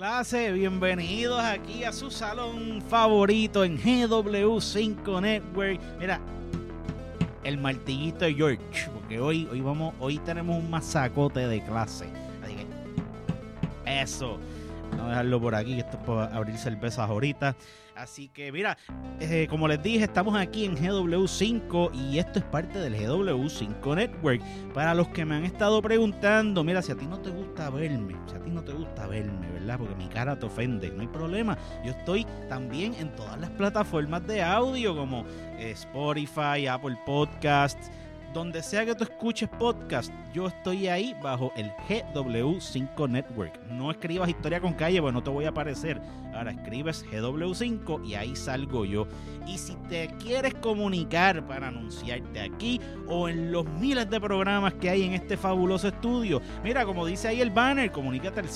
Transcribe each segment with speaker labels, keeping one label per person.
Speaker 1: Clase, bienvenidos aquí a su salón favorito en GW5 Network. Mira, el martillito de George, porque hoy tenemos un masacote de clase. Así que, eso. Vamos a dejarlo por aquí, que esto es para abrir cervezas ahorita. Así que mira, como les dije, estamos aquí en GW5 y esto es parte del GW5 Network. Para los que me han estado preguntando, mira, si a ti no te gusta verme, ¿verdad? Porque mi cara te ofende, no hay problema. Yo estoy también en todas las plataformas de audio como Spotify, Apple Podcasts. Donde sea que tú escuches podcast, yo estoy ahí bajo el GW5 Network. No escribas Historia con Calle, pues no te voy a aparecer. Ahora escribes GW5 y ahí salgo yo. Y si te quieres comunicar para anunciarte aquí o en los miles de programas que hay en este fabuloso estudio, mira, como dice ahí el banner, comunícate al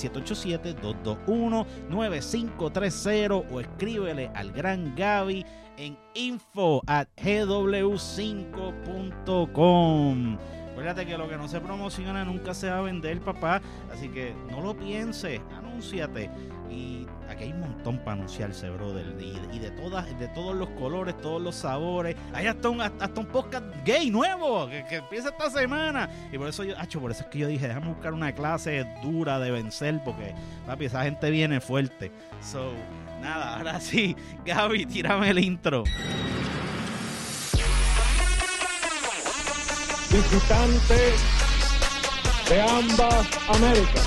Speaker 1: 787-221-9530 o escríbele al gran Gaby en info@gw5.com. Acuérdate que lo que no se promociona nunca se va a vender, papá. Así que no lo pienses, anúnciate. Y aquí hay un montón para anunciarse, brother. Y de todos los colores, todos los sabores. Hay hasta un podcast gay nuevo que empieza esta semana. Y por eso por eso es que yo dije, déjame buscar una clase dura de vencer, porque, papi, esa gente viene fuerte. So, nada, ahora sí, Gaby, tírame el intro.
Speaker 2: Visitante de ambas Américas.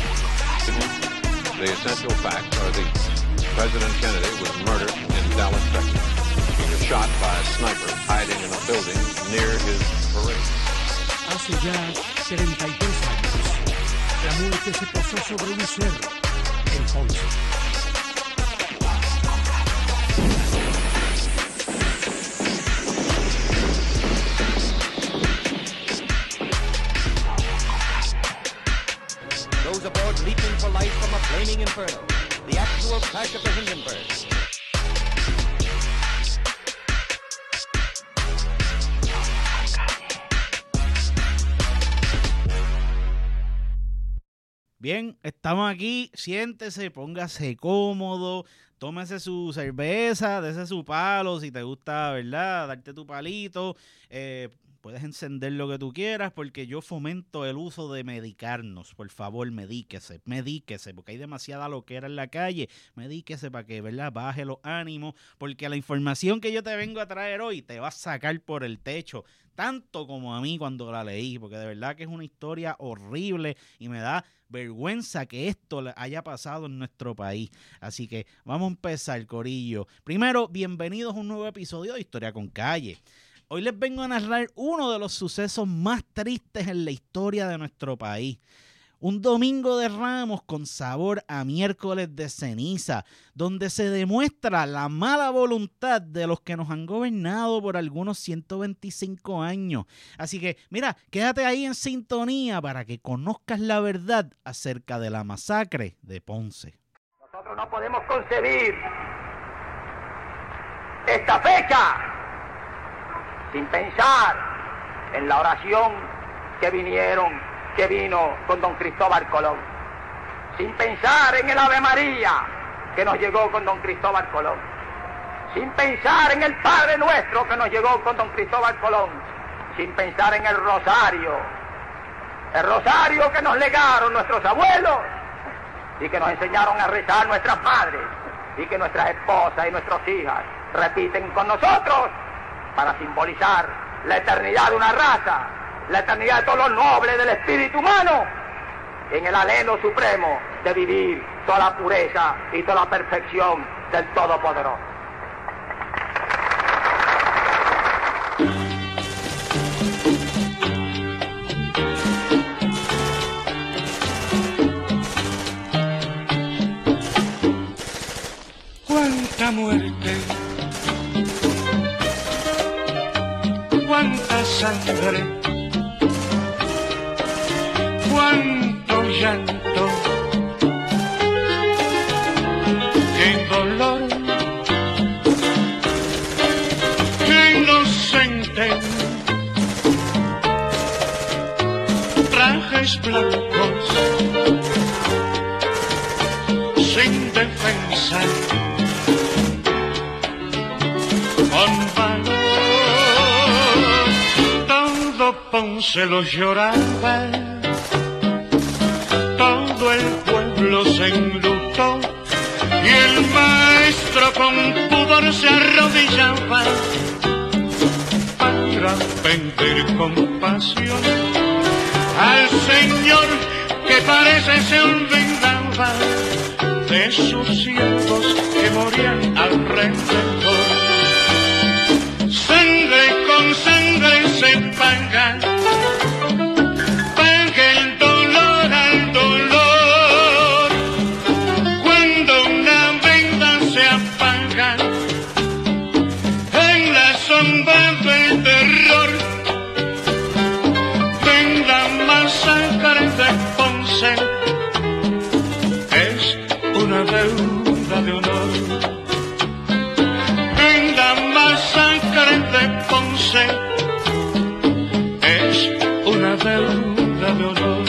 Speaker 3: The essential facts are these. President Kennedy was murdered in Dallas, Texas. He was shot by a sniper hiding in a building near his parade.
Speaker 4: Hace ya 72 años, la muerte se posó sobre un cerro en Ponce.
Speaker 5: Those aboard leaping for life from a flaming inferno. The actual crash of the Hindenburg.
Speaker 1: Bien, estamos aquí, siéntese, póngase cómodo, tómese su cerveza, dese su palo, si te gusta, ¿verdad? Darte tu palito, puedes encender lo que tú quieras, porque yo fomento el uso de medicarnos. Por favor, medíquese, porque hay demasiada loquera en la calle. Medíquese para que, ¿verdad?, baje los ánimos, porque la información que yo te vengo a traer hoy te va a sacar por el techo, tanto como a mí cuando la leí, porque de verdad que es una historia horrible y me da vergüenza que esto haya pasado en nuestro país. Así que vamos a empezar, corillo. Primero, bienvenidos a un nuevo episodio de Historia con Calle. Hoy les vengo a narrar uno de los sucesos más tristes en la historia de nuestro país. Un domingo de Ramos con sabor a miércoles de ceniza, donde se demuestra la mala voluntad de los que nos han gobernado por algunos 125 años. Así que, mira, quédate ahí en sintonía para que conozcas la verdad acerca de la masacre de Ponce.
Speaker 6: Nosotros no podemos concebir esta fecha sin pensar en la oración que vino con don Cristóbal Colón, sin pensar en el Ave María que nos llegó con don Cristóbal Colón, sin pensar en el Padre Nuestro que nos llegó con don Cristóbal Colón, sin pensar en el rosario que nos legaron nuestros abuelos y que nos enseñaron a rezar nuestras madres y que nuestras esposas y nuestras hijas repiten con nosotros para simbolizar la eternidad de una raza, la eternidad de todos los nobles del espíritu humano, en el anhelo supremo de vivir toda la pureza y toda la perfección del Todopoderoso.
Speaker 4: ¡Cuánta muerte! ¡Cuánta sangre! ¡Cuánto llanto! ¡Qué dolor! ¡Qué inocente! Trajes blancos
Speaker 7: sin defensa, con valor, todo Ponce lo lloraba, todo el pueblo se enlutó y el maestro con pudor se arrodillaba para pedir compasión al Señor que parece se olvidaba de sus siervos que morían alrededor. Sangre con sangre se paga, paga el dolor al dolor. Cuando una venda se apaga en la sombra del terror, ven la masacre de Ponce, es una deuda de honor. Ven la masacre de Ponce, es una deuda de honor.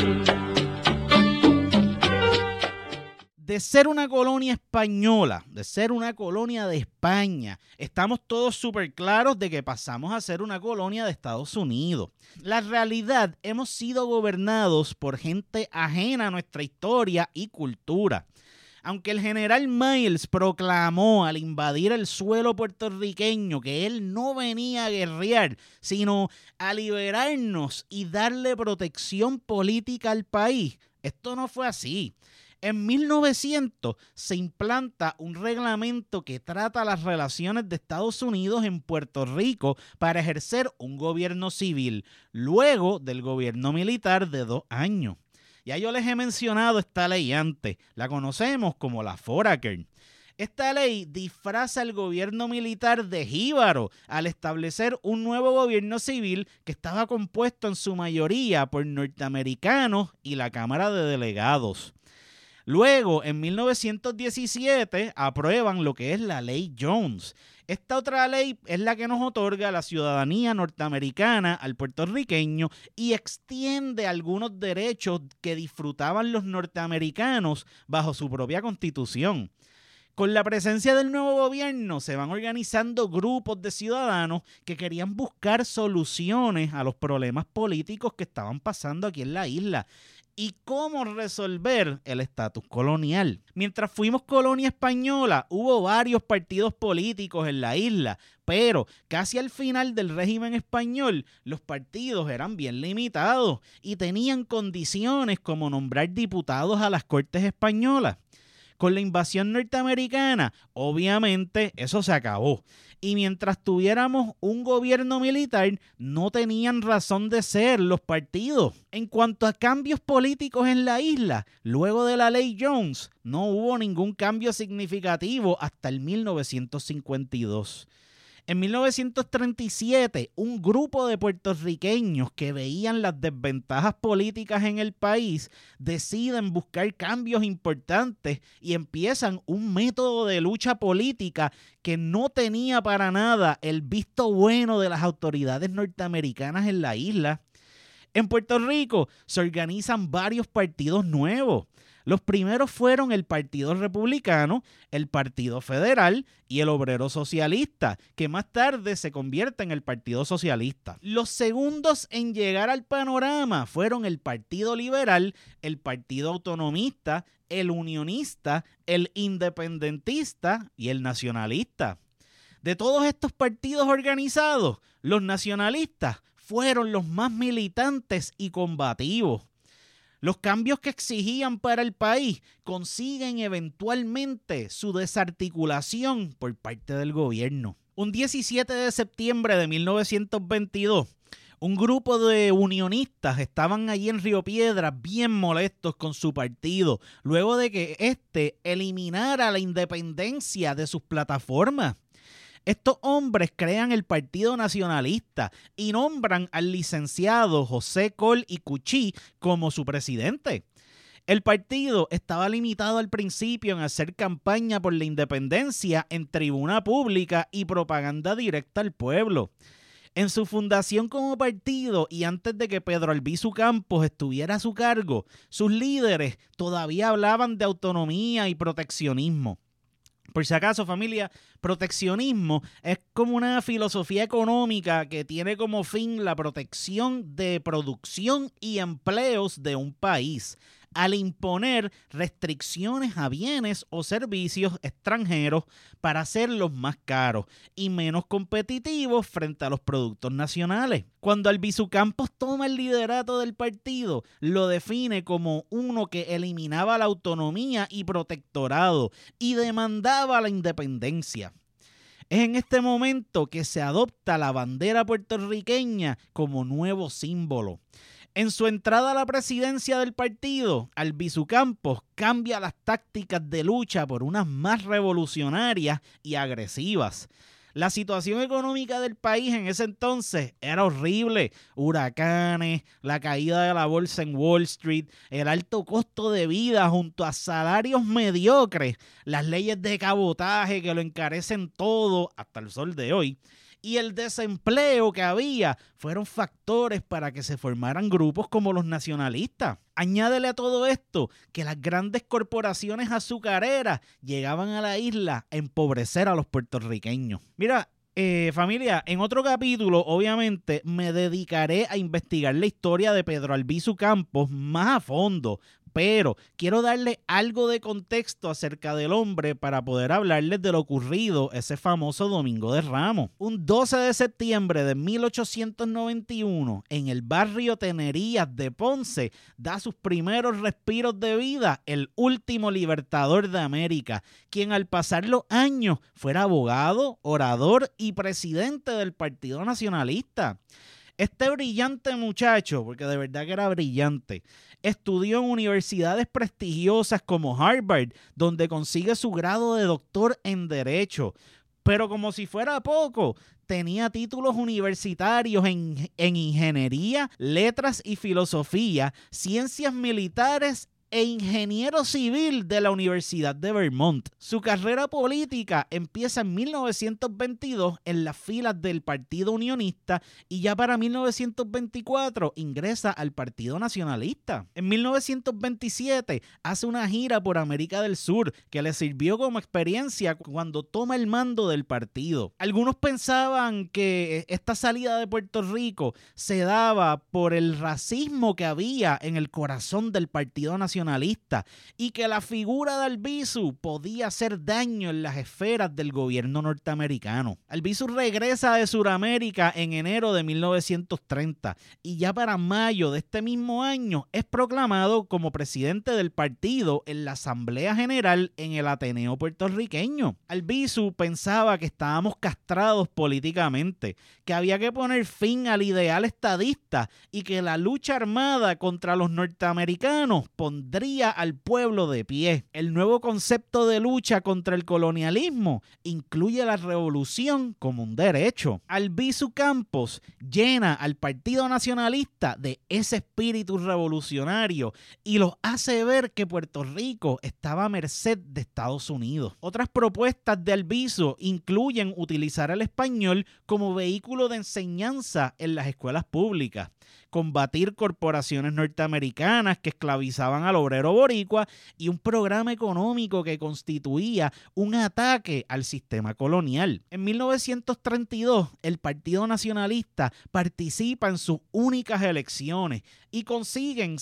Speaker 1: De ser una colonia española, de ser una colonia de España, estamos todos súper claros de que pasamos a ser una colonia de Estados Unidos. La realidad, hemos sido gobernados por gente ajena a nuestra historia y cultura. Aunque el general Miles proclamó al invadir el suelo puertorriqueño que él no venía a guerrear, sino a liberarnos y darle protección política al país, esto no fue así. En 1900 se implanta un reglamento que trata las relaciones de Estados Unidos en Puerto Rico para ejercer un gobierno civil, luego del gobierno militar de 2 años. Ya yo les he mencionado esta ley antes, la conocemos como la Foraker. Esta ley disfraza el gobierno militar de jíbaro al establecer un nuevo gobierno civil que estaba compuesto en su mayoría por norteamericanos y la Cámara de Delegados. Luego, en 1917, aprueban lo que es la Ley Jones. Esta otra ley es la que nos otorga la ciudadanía norteamericana al puertorriqueño y extiende algunos derechos que disfrutaban los norteamericanos bajo su propia constitución. Con la presencia del nuevo gobierno se van organizando grupos de ciudadanos que querían buscar soluciones a los problemas políticos que estaban pasando aquí en la isla y cómo resolver el estatus colonial. Mientras fuimos colonia española, hubo varios partidos políticos en la isla, pero casi al final del régimen español, los partidos eran bien limitados y tenían condiciones como nombrar diputados a las Cortes españolas. Con la invasión norteamericana, obviamente, eso se acabó. Y mientras tuviéramos un gobierno militar, no tenían razón de ser los partidos. En cuanto a cambios políticos en la isla, luego de la Ley Jones, no hubo ningún cambio significativo hasta el 1952. En 1937, un grupo de puertorriqueños que veían las desventajas políticas en el país deciden buscar cambios importantes y empiezan un método de lucha política que no tenía para nada el visto bueno de las autoridades norteamericanas en la isla. En Puerto Rico se organizan varios partidos nuevos. Los primeros fueron el Partido Republicano, el Partido Federal y el Obrero Socialista, que más tarde se convierte en el Partido Socialista. Los segundos en llegar al panorama fueron el Partido Liberal, el Partido Autonomista, el Unionista, el Independentista y el Nacionalista. De todos estos partidos organizados, los nacionalistas fueron los más militantes y combativos. Los cambios que exigían para el país consiguen eventualmente su desarticulación por parte del gobierno. Un 17 de septiembre de 1922, un grupo de unionistas estaban allí en Río Piedras bien molestos con su partido, luego de que éste eliminara la independencia de sus plataformas. Estos hombres crean el Partido Nacionalista y nombran al licenciado José Col y Cuchí como su presidente. El partido estaba limitado al principio en hacer campaña por la independencia en tribuna pública y propaganda directa al pueblo. En su fundación como partido y antes de que Pedro Albizu Campos estuviera a su cargo, sus líderes todavía hablaban de autonomía y proteccionismo. Por si acaso, familia, proteccionismo es como una filosofía económica que tiene como fin la protección de producción y empleos de un país, al imponer restricciones a bienes o servicios extranjeros para hacerlos más caros y menos competitivos frente a los productos nacionales. Cuando Albizu Campos toma el liderato del partido, lo define como uno que eliminaba la autonomía y protectorado y demandaba la independencia. Es en este momento que se adopta la bandera puertorriqueña como nuevo símbolo. En su entrada a la presidencia del partido, Albizu Campos cambia las tácticas de lucha por unas más revolucionarias y agresivas. La situación económica del país en ese entonces era horrible. Huracanes, la caída de la bolsa en Wall Street, el alto costo de vida junto a salarios mediocres, las leyes de cabotaje que lo encarecen todo hasta el sol de hoy, y el desempleo que había fueron factores para que se formaran grupos como los nacionalistas. Añádele a todo esto que las grandes corporaciones azucareras llegaban a la isla a empobrecer a los puertorriqueños. Mira, familia, en otro capítulo obviamente me dedicaré a investigar la historia de Pedro Albizu Campos más a fondo, pero quiero darle algo de contexto acerca del hombre para poder hablarles de lo ocurrido ese famoso Domingo de Ramos. Un 12 de septiembre de 1891, en el barrio Tenerías de Ponce, da sus primeros respiros de vida el último libertador de América, quien al pasar los años fuera abogado, orador y presidente del Partido Nacionalista. Este brillante muchacho, porque de verdad que era brillante, estudió en universidades prestigiosas como Harvard, donde consigue su grado de doctor en Derecho. Pero como si fuera poco, tenía títulos universitarios en Ingeniería, Letras y Filosofía, Ciencias Militares e ingeniero civil de la Universidad de Vermont. Su carrera política empieza en 1922 en las filas del Partido Unionista y ya para 1924 ingresa al Partido Nacionalista. En 1927 hace una gira por América del Sur que le sirvió como experiencia cuando toma el mando del partido. Algunos pensaban que esta salida de Puerto Rico se daba por el racismo que había en el corazón del Partido Nacionalista y que la figura de Albizu podía hacer daño en las esferas del gobierno norteamericano. Albizu regresa de Sudamérica en enero de 1930 y ya para mayo de este mismo año es proclamado como presidente del partido en la Asamblea General en el Ateneo puertorriqueño. Albizu pensaba que estábamos castrados políticamente, que había que poner fin al ideal estadista y que la lucha armada contra los norteamericanos pondría al pueblo de pie. El nuevo concepto de lucha contra el colonialismo incluye la revolución como un derecho. Albizu Campos llena al Partido Nacionalista de ese espíritu revolucionario y los hace ver que Puerto Rico estaba a merced de Estados Unidos. Otras propuestas de Albizu incluyen utilizar el español como vehículo de enseñanza en las escuelas públicas, combatir corporaciones norteamericanas que esclavizaban al obrero boricua y un programa económico que constituía un ataque al sistema colonial. En 1932, el Partido Nacionalista participa en sus únicas elecciones y consiguen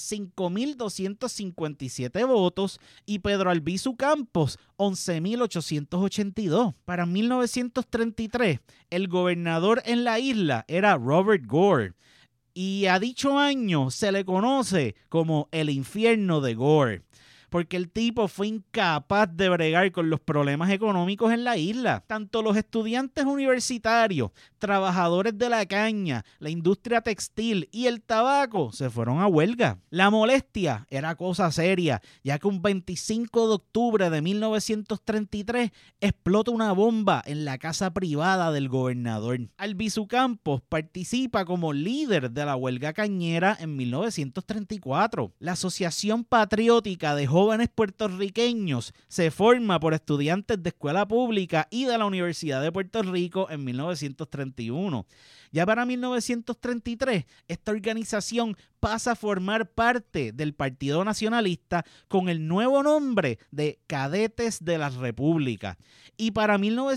Speaker 1: 5.257 votos y Pedro Albizu Campos 11.882. Para 1933, el gobernador en la isla era Robert Gore. Y a dicho año se le conoce como el infierno de Gore, porque el tipo fue incapaz de bregar con los problemas económicos en la isla. Tanto los estudiantes universitarios, trabajadores de la caña, la industria textil y el tabaco se fueron a huelga. La molestia era cosa seria, ya que un 25 de octubre de 1933 explota una bomba en la casa privada del gobernador. Albizu Campos participa como líder de la huelga cañera en 1934. La Asociación Patriótica de Jóvenes jóvenes puertorriqueños se forma por estudiantes de escuela pública y de la Universidad de Puerto Rico en 1931. Ya para 1933, esta organización pasa a formar parte del Partido Nacionalista con el nuevo nombre de Cadetes de la República. Y para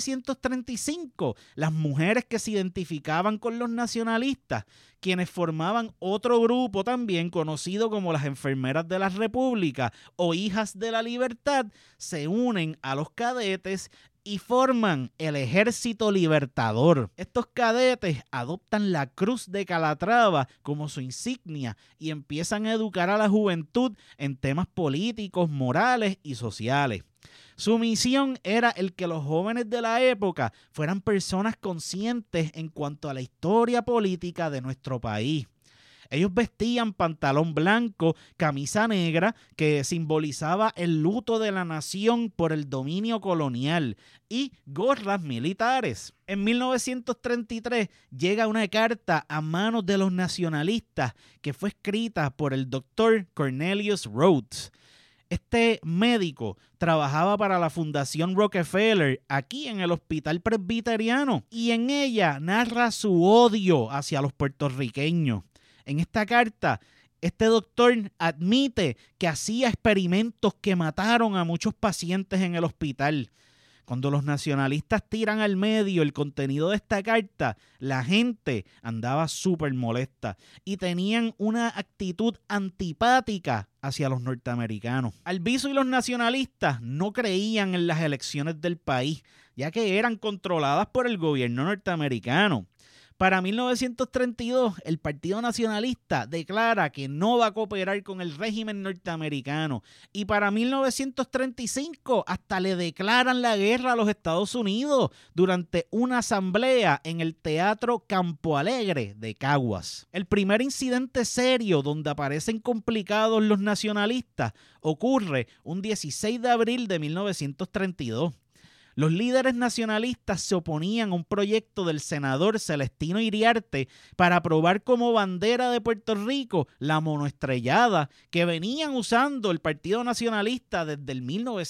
Speaker 1: 1935, las mujeres que se identificaban con los nacionalistas, quienes formaban otro grupo también conocido como las Enfermeras de la República o Hijas de la Libertad, se unen a los cadetes y forman el Ejército Libertador. Estos cadetes adoptan la Cruz de Calatrava como su insignia y empiezan a educar a la juventud en temas políticos, morales y sociales. Su misión era el que los jóvenes de la época fueran personas conscientes en cuanto a la historia política de nuestro país. Ellos vestían pantalón blanco, camisa negra, que simbolizaba el luto de la nación por el dominio colonial, y gorras militares. En 1933 llega una carta a manos de los nacionalistas que fue escrita por el doctor Cornelius Rhoads. Este médico trabajaba para la Fundación Rockefeller aquí en el Hospital Presbiteriano y en ella narra su odio hacia los puertorriqueños. En esta carta, este doctor admite que hacía experimentos que mataron a muchos pacientes en el hospital. Cuando los nacionalistas tiran al medio el contenido de esta carta, la gente andaba súper molesta y tenían una actitud antipática hacia los norteamericanos. Albizu y los nacionalistas no creían en las elecciones del país, ya que eran controladas por el gobierno norteamericano. Para 1932, el Partido Nacionalista declara que no va a cooperar con el régimen norteamericano y para 1935 hasta le declaran la guerra a los Estados Unidos durante una asamblea en el Teatro Campo Alegre de Caguas. El primer incidente serio donde aparecen complicados los nacionalistas ocurre un 16 de abril de 1932. Los líderes nacionalistas se oponían a un proyecto del senador Celestino Iriarte para aprobar como bandera de Puerto Rico la monoestrellada que venían usando el Partido Nacionalista desde el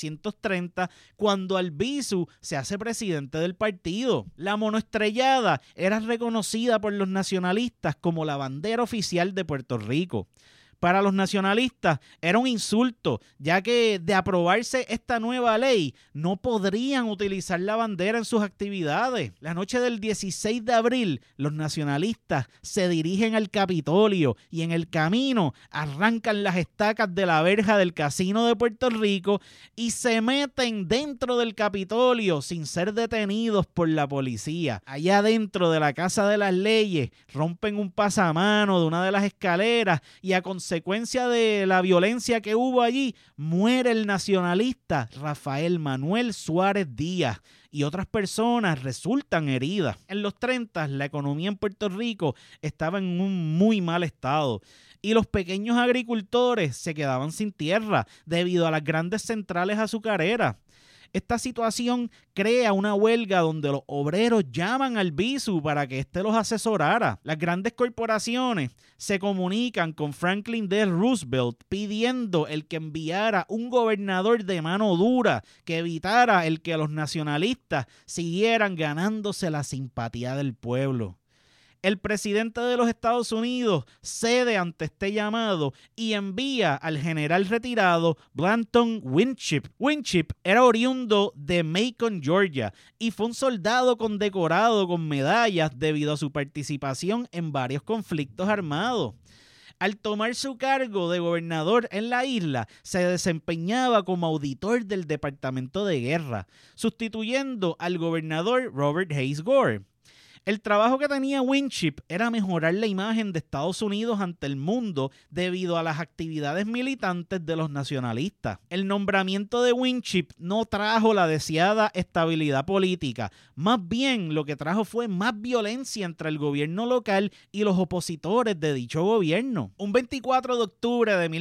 Speaker 1: 1930 cuando Albizu se hace presidente del partido. La monoestrellada era reconocida por los nacionalistas como la bandera oficial de Puerto Rico. Para los nacionalistas era un insulto, ya que de aprobarse esta nueva ley no podrían utilizar la bandera en sus actividades. La noche del 16 de abril, los nacionalistas se dirigen al Capitolio y en el camino arrancan las estacas de la verja del Casino de Puerto Rico y se meten dentro del Capitolio sin ser detenidos por la policía. Allá dentro de la Casa de las Leyes rompen un pasamano de una de las escaleras y a consecuencia de la violencia que hubo allí, muere el nacionalista Rafael Manuel Suárez Díaz y otras personas resultan heridas. En los 30, la economía en Puerto Rico estaba en un muy mal estado y los pequeños agricultores se quedaban sin tierra debido a las grandes centrales azucareras. Esta situación crea una huelga donde los obreros llaman al Albizu para que éste los asesorara. Las grandes corporaciones se comunican con Franklin D. Roosevelt pidiendo el que enviara un gobernador de mano dura que evitara el que los nacionalistas siguieran ganándose la simpatía del pueblo. El presidente de los Estados Unidos cede ante este llamado y envía al general retirado Blanton Winship. Winship era oriundo de Macon, Georgia, y fue un soldado condecorado con medallas debido a su participación en varios conflictos armados. Al tomar su cargo de gobernador en la isla, se desempeñaba como auditor del Departamento de Guerra, sustituyendo al gobernador Robert Hayes Gore. El trabajo que tenía Winship era mejorar la imagen de Estados Unidos ante el mundo debido a las actividades militantes de los nacionalistas. El nombramiento de Winship no trajo la deseada estabilidad política, más bien lo que trajo fue más violencia entre el gobierno local y los opositores de dicho gobierno. Un 24 de octubre de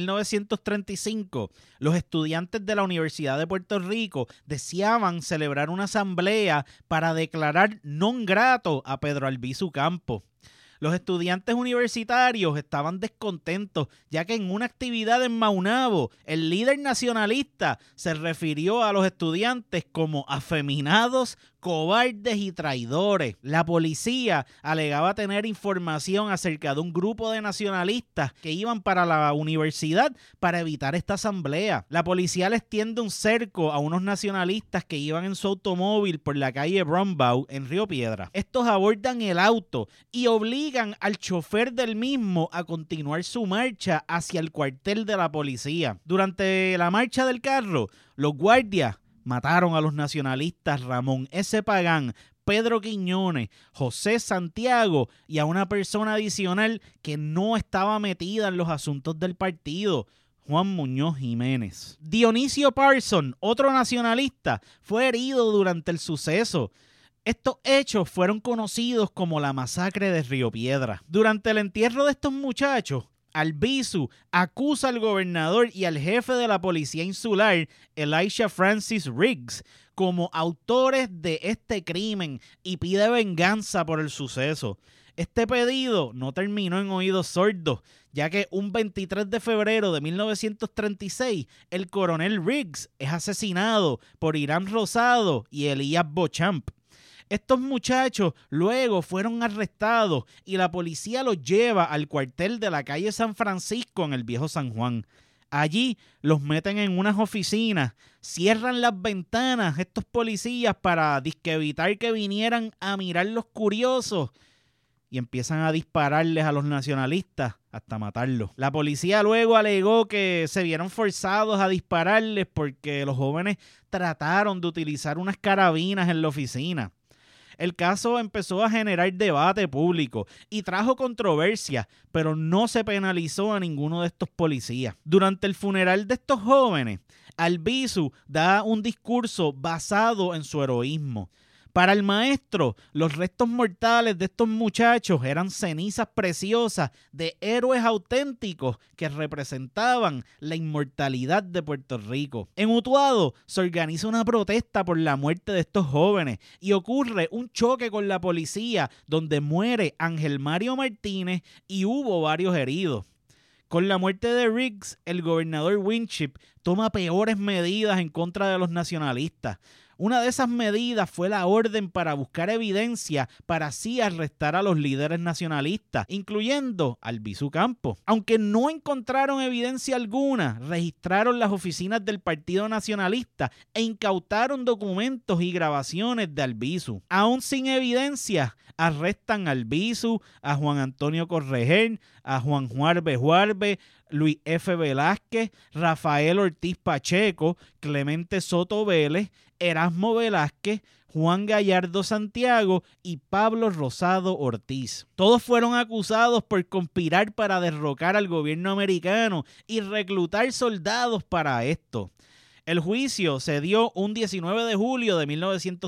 Speaker 1: 1935, los estudiantes de la Universidad de Puerto Rico deseaban celebrar una asamblea para declarar non grato a Pedro Albizu Campos. Los estudiantes universitarios estaban descontentos, ya que en una actividad en Maunabo, el líder nacionalista se refirió a los estudiantes como afeminados, cobardes y traidores. La policía alegaba tener información acerca de un grupo de nacionalistas que iban para la universidad para evitar esta asamblea. La policía les tiende un cerco a unos nacionalistas que iban en su automóvil por la calle Brumbaugh en Río Piedras. Estos abordan el auto y obligan al chofer del mismo a continuar su marcha hacia el cuartel de la policía. Durante la marcha del carro, los guardias mataron a los nacionalistas Ramón S. Pagán, Pedro Quiñones, José Santiago y a una persona adicional que no estaba metida en los asuntos del partido, Juan Muñoz Jiménez. Dionisio Parson, otro nacionalista, fue herido durante el suceso. Estos hechos fueron conocidos como la masacre de Río Piedras. Durante el entierro de estos muchachos, Albizu acusa al gobernador y al jefe de la policía insular, Elisha Francis Riggs, como autores de este crimen y pide venganza por el suceso. Este pedido no terminó en oídos sordos, ya que un 23 de febrero de 1936, el coronel Riggs es asesinado por Irán Rosado y Elías Beauchamp. Estos muchachos luego fueron arrestados y la policía los lleva al cuartel de la calle San Francisco en el Viejo San Juan. Allí los meten en unas oficinas, cierran las ventanas estos policías para evitar que vinieran a mirar los curiosos y empiezan a dispararles a los nacionalistas hasta matarlos. La policía luego alegó que se vieron forzados a dispararles porque los jóvenes trataron de utilizar unas carabinas en la oficina. El caso empezó a generar debate público y trajo controversia, pero no se penalizó a ninguno de estos policías. Durante el funeral de estos jóvenes, Albizu da un discurso basado en su heroísmo. Para el maestro, los restos mortales de estos muchachos eran cenizas preciosas de héroes auténticos que representaban la inmortalidad de Puerto Rico. En Utuado se organiza una protesta por la muerte de estos jóvenes y ocurre un choque con la policía donde muere Ángel Mario Martínez y hubo varios heridos. Con la muerte de Riggs, el gobernador Winship toma peores medidas en contra de los nacionalistas. Una de esas medidas fue la orden para buscar evidencia para así arrestar a los líderes nacionalistas, incluyendo a Albizu Campos. Aunque no encontraron evidencia alguna, registraron las oficinas del Partido Nacionalista e incautaron documentos y grabaciones de Albizu. Aún sin evidencia, arrestan a Albizu, a Juan Antonio Correger, a Juan Juarbe, Luis F. Velázquez, Rafael Ortiz Pacheco, Clemente Soto Vélez, Erasmo Velázquez, Juan Gallardo Santiago y Pablo Rosado Ortiz. Todos fueron acusados por conspirar para derrocar al gobierno americano y reclutar soldados para esto. El juicio se dio un 19 de julio de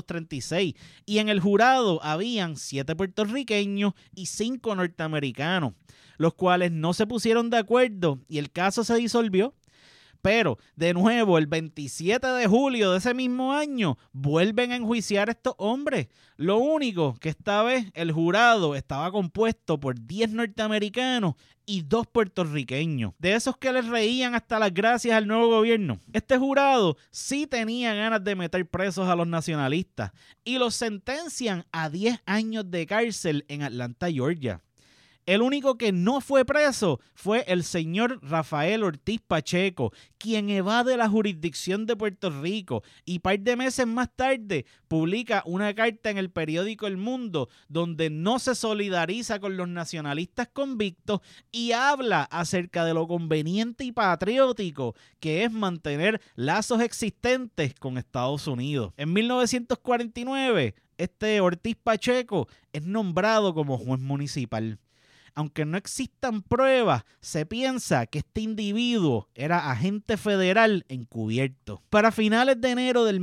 Speaker 1: 1936 y en el jurado habían 7 puertorriqueños y 5 norteamericanos, los cuales no se pusieron de acuerdo y el caso se disolvió. Pero, de nuevo, el 27 de julio de ese mismo año, vuelven a enjuiciar a estos hombres. Lo único que esta vez el jurado estaba compuesto por 10 norteamericanos y 2 puertorriqueños. De esos que les reían hasta las gracias al nuevo gobierno. Este jurado sí tenía ganas de meter presos a los nacionalistas y los sentencian a 10 años de cárcel en Atlanta, Georgia. El único que no fue preso fue el señor Rafael Ortiz Pacheco, quien evade la jurisdicción de Puerto Rico y par de meses más tarde publica una carta en el periódico El Mundo donde no se solidariza con los nacionalistas convictos y habla acerca de lo conveniente y patriótico que es mantener lazos existentes con Estados Unidos. En 1949, este Ortiz Pacheco es nombrado como juez municipal. aunque no existan pruebas, se piensa que este individuo era agente federal encubierto. Para finales de enero del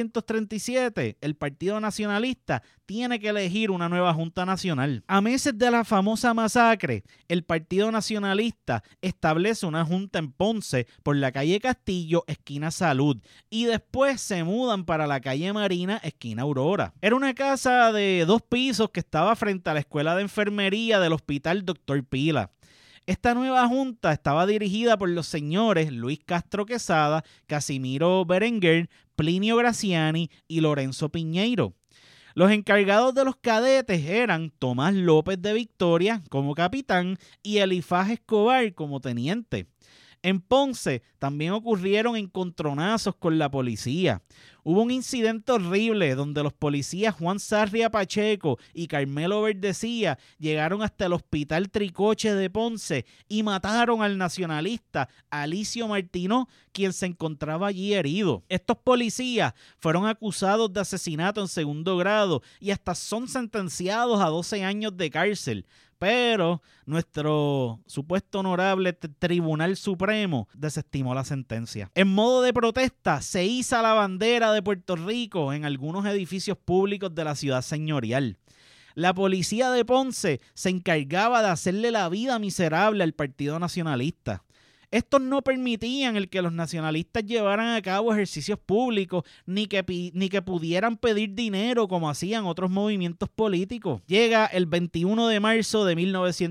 Speaker 1: 1937, el Partido Nacionalista tiene que elegir una nueva Junta Nacional. A meses de la famosa masacre, el Partido Nacionalista establece una junta en Ponce por la calle Castillo, esquina Salud, y después se mudan para la calle Marina, esquina Aurora. Era una casa de 2 pisos que estaba frente a la escuela de enfermería del Hospital Dr. Pila. Esta nueva junta estaba dirigida por los señores Luis Castro Quesada, Casimiro Berenguer, Plinio Graciani y Lorenzo Piñeiro. Los encargados de los cadetes eran Tomás López de Victoria como capitán y Elifaz Escobar como teniente. En Ponce también ocurrieron encontronazos con la policía. Hubo un incidente horrible donde los policías Juan Sarria Pacheco y Carmelo Verdecía llegaron hasta el Hospital Tricoche de Ponce y mataron al nacionalista Alicio Martínez, quien se encontraba allí herido. Estos policías fueron acusados de asesinato en 2º grado y hasta son sentenciados a 12 años de cárcel. Pero nuestro supuesto honorable Tribunal Supremo desestimó la sentencia. En modo de protesta, se iza la bandera de Puerto Rico en algunos edificios públicos de la ciudad señorial. La policía de Ponce se encargaba de hacerle la vida miserable al Partido Nacionalista. Estos no permitían el que los nacionalistas llevaran a cabo ejercicios públicos ni que pudieran pedir dinero como hacían otros movimientos políticos. Llega el 21 de marzo de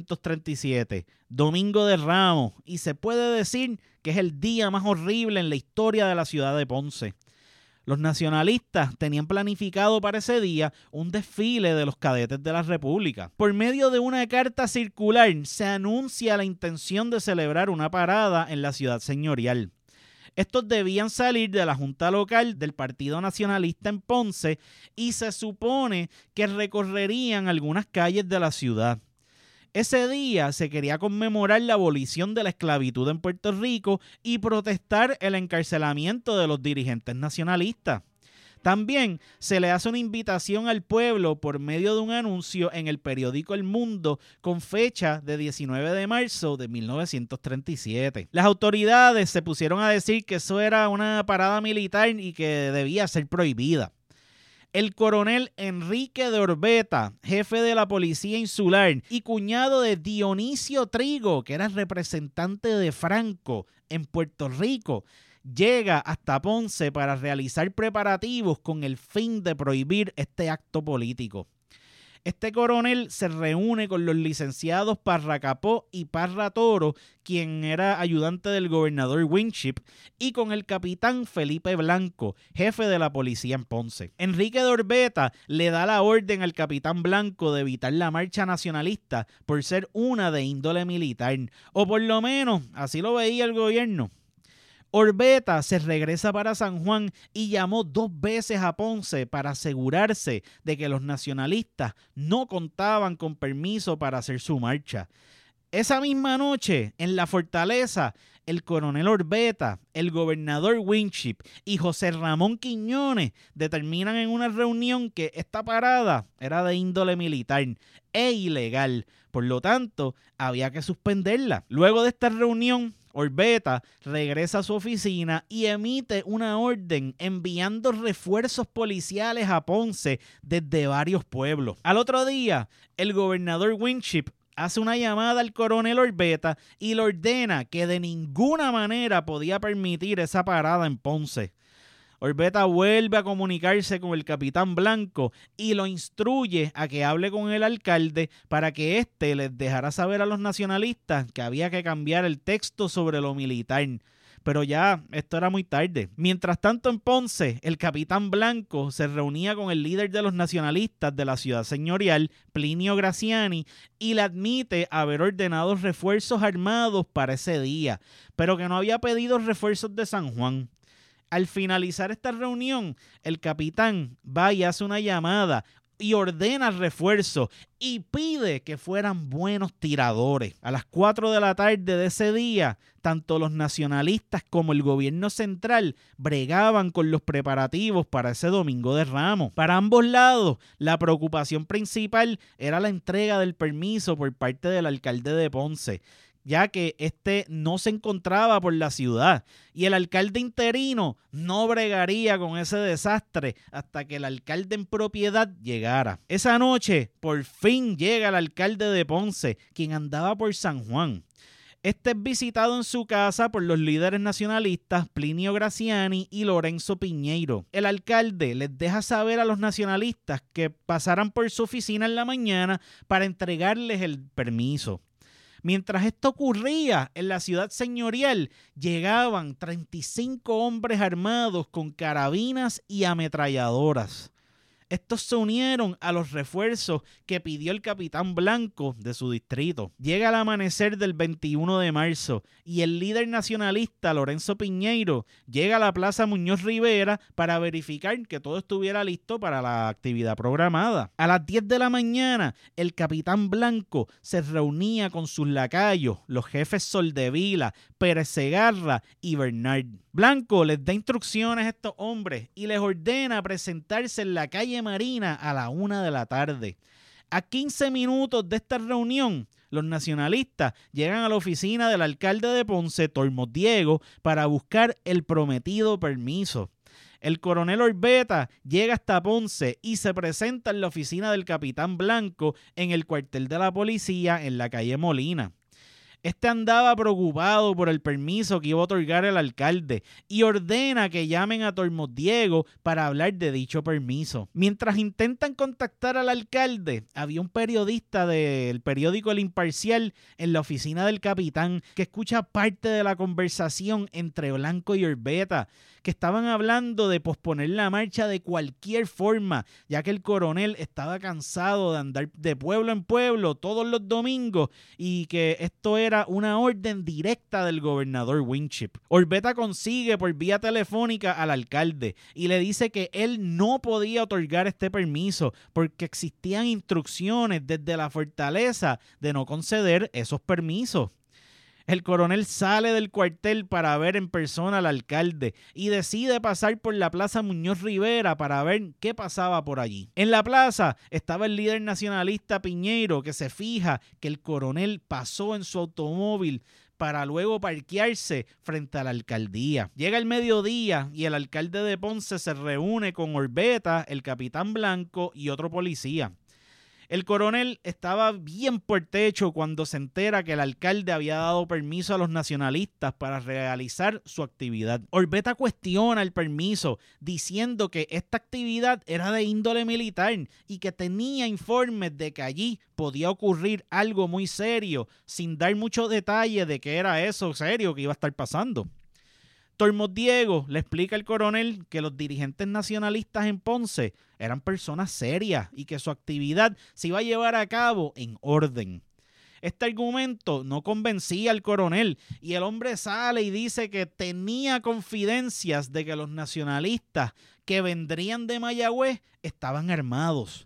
Speaker 1: 1937, Domingo de Ramos, y se puede decir que es el día más horrible en la historia de la ciudad de Ponce. Los nacionalistas tenían planificado para ese día un desfile de los cadetes de la República. Por medio de una carta circular se anuncia la intención de celebrar una parada en la ciudad señorial. Estos debían salir de la Junta Local del Partido Nacionalista en Ponce y se supone que recorrerían algunas calles de la ciudad. Ese día se quería conmemorar la abolición de la esclavitud en Puerto Rico y protestar el encarcelamiento de los dirigentes nacionalistas. También se le hace una invitación al pueblo por medio de un anuncio en el periódico El Mundo con fecha de 19 de marzo de 1937. Las autoridades se pusieron a decir que eso era una parada militar y que debía ser prohibida. El coronel Enrique de Orbeta, jefe de la Policía Insular y cuñado de Dionisio Trigo, que era representante de Franco en Puerto Rico, llega hasta Ponce para realizar preparativos con el fin de prohibir este acto político. Este coronel se reúne con los licenciados Parra Capó y Parra Toro, quien era ayudante del gobernador Winship, y con el capitán Felipe Blanco, jefe de la policía en Ponce. Enrique de Orbeta le da la orden al capitán Blanco de evitar la marcha nacionalista por ser una de índole militar, o por lo menos así lo veía el gobierno. Orbeta se regresa para San Juan y llamó 2 veces a Ponce para asegurarse de que los nacionalistas no contaban con permiso para hacer su marcha. Esa misma noche, en la fortaleza, el coronel Orbeta, el gobernador Winship y José Ramón Quiñones determinan en una reunión que esta parada era de índole militar e ilegal. Por lo tanto, había que suspenderla. Luego de esta reunión, Orbeta regresa a su oficina y emite una orden enviando refuerzos policiales a Ponce desde varios pueblos. Al otro día, el gobernador Winship hace una llamada al coronel Orbeta y le ordena que de ninguna manera podía permitir esa parada en Ponce. Orbeta vuelve a comunicarse con el capitán Blanco y lo instruye a que hable con el alcalde para que éste les dejara saber a los nacionalistas que había que cambiar el texto sobre lo militar. Pero ya esto era muy tarde. Mientras tanto en Ponce, el capitán Blanco se reunía con el líder de los nacionalistas de la ciudad señorial, Plinio Graciani, y le admite haber ordenado refuerzos armados para ese día, pero que no había pedido refuerzos de San Juan. Al finalizar esta reunión, el capitán va y hace una llamada y ordena refuerzos y pide que fueran buenos tiradores. A las 4 de la tarde de ese día, tanto los nacionalistas como el gobierno central bregaban con los preparativos para ese Domingo de Ramos. Para ambos lados, la preocupación principal era la entrega del permiso por parte del alcalde de Ponce, ya que este no se encontraba por la ciudad y el alcalde interino no bregaría con ese desastre hasta que el alcalde en propiedad llegara. Esa noche, por fin llega el alcalde de Ponce, quien andaba por San Juan. Este es visitado en su casa por los líderes nacionalistas Plinio Graziani y Lorenzo Piñeiro. El alcalde les deja saber a los nacionalistas que pasaran por su oficina en la mañana para entregarles el permiso. Mientras esto ocurría, en la ciudad señorial llegaban 35 hombres armados con carabinas y ametralladoras. Estos se unieron a los refuerzos que pidió el capitán Blanco de su distrito. Llega el amanecer del 21 de marzo y el líder nacionalista Lorenzo Piñeiro llega a la Plaza Muñoz Rivera para verificar que todo estuviera listo para la actividad programada. A las 10 de la mañana, el capitán Blanco se reunía con sus lacayos, los jefes Soldevila, Pérez Segarra y Bernard. Blanco les da instrucciones a estos hombres y les ordena presentarse en la calle Marina a la 1 de la tarde. A 15 minutos de esta reunión, los nacionalistas llegan a la oficina del alcalde de Ponce, Tormos Diego, para buscar el prometido permiso. El coronel Orbeta llega hasta Ponce y se presenta en la oficina del capitán Blanco en el cuartel de la policía en la calle Molina. Este andaba preocupado por el permiso que iba a otorgar el alcalde y ordena que llamen a Tormos Diego para hablar de dicho permiso. Mientras intentan contactar al alcalde, había un periodista del periódico El Imparcial en la oficina del capitán que escucha parte de la conversación entre Blanco y Orbeta, que estaban hablando de posponer la marcha de cualquier forma, ya que el coronel estaba cansado de andar de pueblo en pueblo todos los domingos y que esto era una orden directa del gobernador Winship. Orbeta consigue por vía telefónica al alcalde y le dice que él no podía otorgar este permiso porque existían instrucciones desde la fortaleza de no conceder esos permisos. El coronel sale del cuartel para ver en persona al alcalde y decide pasar por la Plaza Muñoz Rivera para ver qué pasaba por allí. En la plaza estaba el líder nacionalista Piñeiro, que se fija que el coronel pasó en su automóvil para luego parquearse frente a la alcaldía. Llega el mediodía y el alcalde de Ponce se reúne con Orbeta, el capitán Blanco y otro policía. El coronel estaba bien por techo cuando se entera que el alcalde había dado permiso a los nacionalistas para realizar su actividad. Orbeta cuestiona el permiso, diciendo que esta actividad era de índole militar y que tenía informes de que allí podía ocurrir algo muy serio, sin dar mucho detalle de qué era eso serio que iba a estar pasando. Tormos Diego le explica al coronel que los dirigentes nacionalistas en Ponce eran personas serias y que su actividad se iba a llevar a cabo en orden. Este argumento no convencía al coronel y el hombre sale y dice que tenía confidencias de que los nacionalistas que vendrían de Mayagüez estaban armados.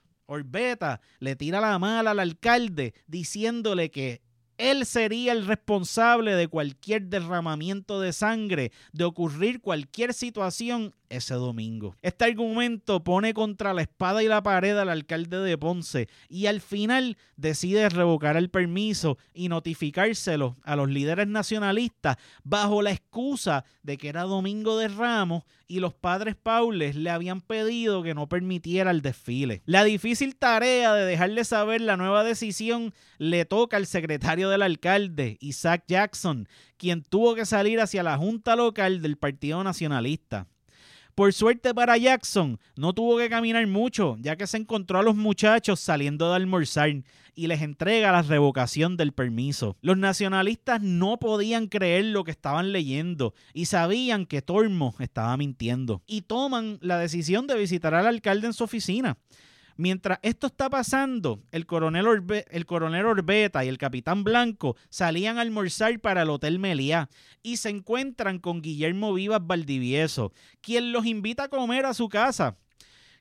Speaker 1: Orbeta le tira la mala al alcalde diciéndole que él sería el responsable de cualquier derramamiento de sangre, de ocurrir cualquier situación ese domingo. Este argumento pone contra la espada y la pared al alcalde de Ponce y al final decide revocar el permiso y notificárselo a los líderes nacionalistas bajo la excusa de que era Domingo de Ramos y los padres Paules le habían pedido que no permitiera el desfile. La difícil tarea de dejarle saber la nueva decisión le toca al secretario del alcalde, Isaac Jackson, quien tuvo que salir hacia la junta local del Partido Nacionalista. Por suerte para Jackson, no tuvo que caminar mucho, ya que se encontró a los muchachos saliendo de almorzar y les entrega la revocación del permiso. Los nacionalistas no podían creer lo que estaban leyendo y sabían que Tormos estaba mintiendo. Y toman la decisión de visitar al alcalde en su oficina. Mientras esto está pasando, el coronel Orbeta y el capitán Blanco salían a almorzar para el Hotel Meliá y se encuentran con Guillermo Vivas Valdivieso, quien los invita a comer a su casa.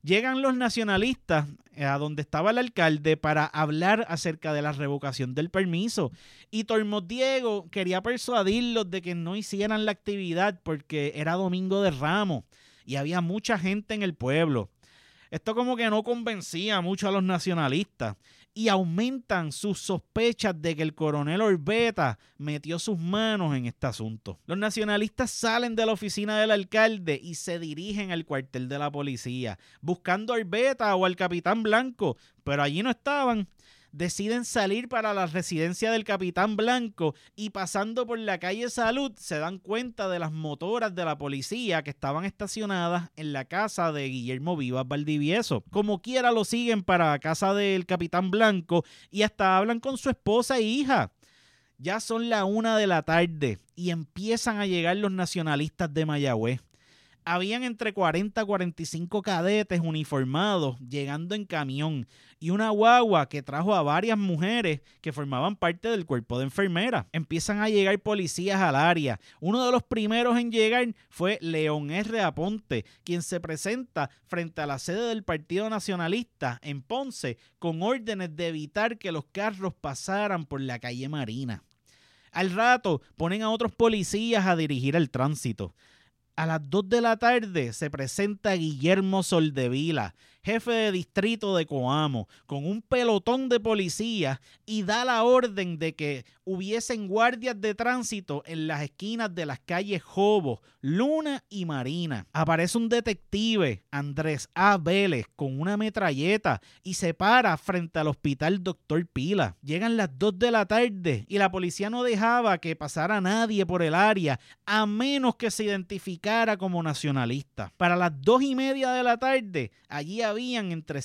Speaker 1: Llegan los nacionalistas a donde estaba el alcalde para hablar acerca de la revocación del permiso. Y Tormos Diego quería persuadirlos de que no hicieran la actividad porque era Domingo de Ramos y había mucha gente en el pueblo. Esto como que no convencía mucho a los nacionalistas y aumentan sus sospechas de que el coronel Orbeta metió sus manos en este asunto. Los nacionalistas salen de la oficina del alcalde y se dirigen al cuartel de la policía, buscando a Orbeta o al capitán Blanco, pero allí no estaban. Deciden salir para la residencia del capitán Blanco y pasando por la calle Salud se dan cuenta de las motoras de la policía que estaban estacionadas en la casa de Guillermo Vivas Valdivieso. Como quiera lo siguen para la casa del capitán Blanco y hasta hablan con su esposa e hija. Ya son la 1 de la tarde y empiezan a llegar los nacionalistas de Mayagüez. Habían entre 40 a 45 cadetes uniformados llegando en camión y una guagua que trajo a varias mujeres que formaban parte del cuerpo de enfermeras. Empiezan a llegar policías al área. Uno de los primeros en llegar fue León R. Aponte, quien se presenta frente a la sede del Partido Nacionalista en Ponce con órdenes de evitar que los carros pasaran por la calle Marina. Al rato ponen a otros policías a dirigir el tránsito. A las 2 de la tarde se presenta Guillermo Soldevila, jefe de distrito de Coamo, con un pelotón de policías y da la orden de que hubiesen guardias de tránsito en las esquinas de las calles Jobo, Luna y Marina. Aparece un detective, Andrés A. Vélez, con una metralleta y se para frente al hospital Dr. Pila. Llegan las 2 de la tarde y la policía no dejaba que pasara nadie por el área a menos que se identificara como nacionalista. Para las 2:30 de la tarde, allí habían entre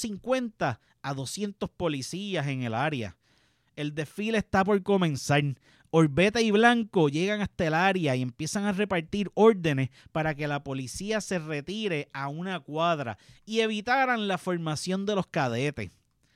Speaker 1: 150 a 200 policías en el área. El desfile está por comenzar. Orbeta y Blanco llegan hasta el área y empiezan a repartir órdenes para que la policía se retire a una cuadra y evitaran la formación de los cadetes.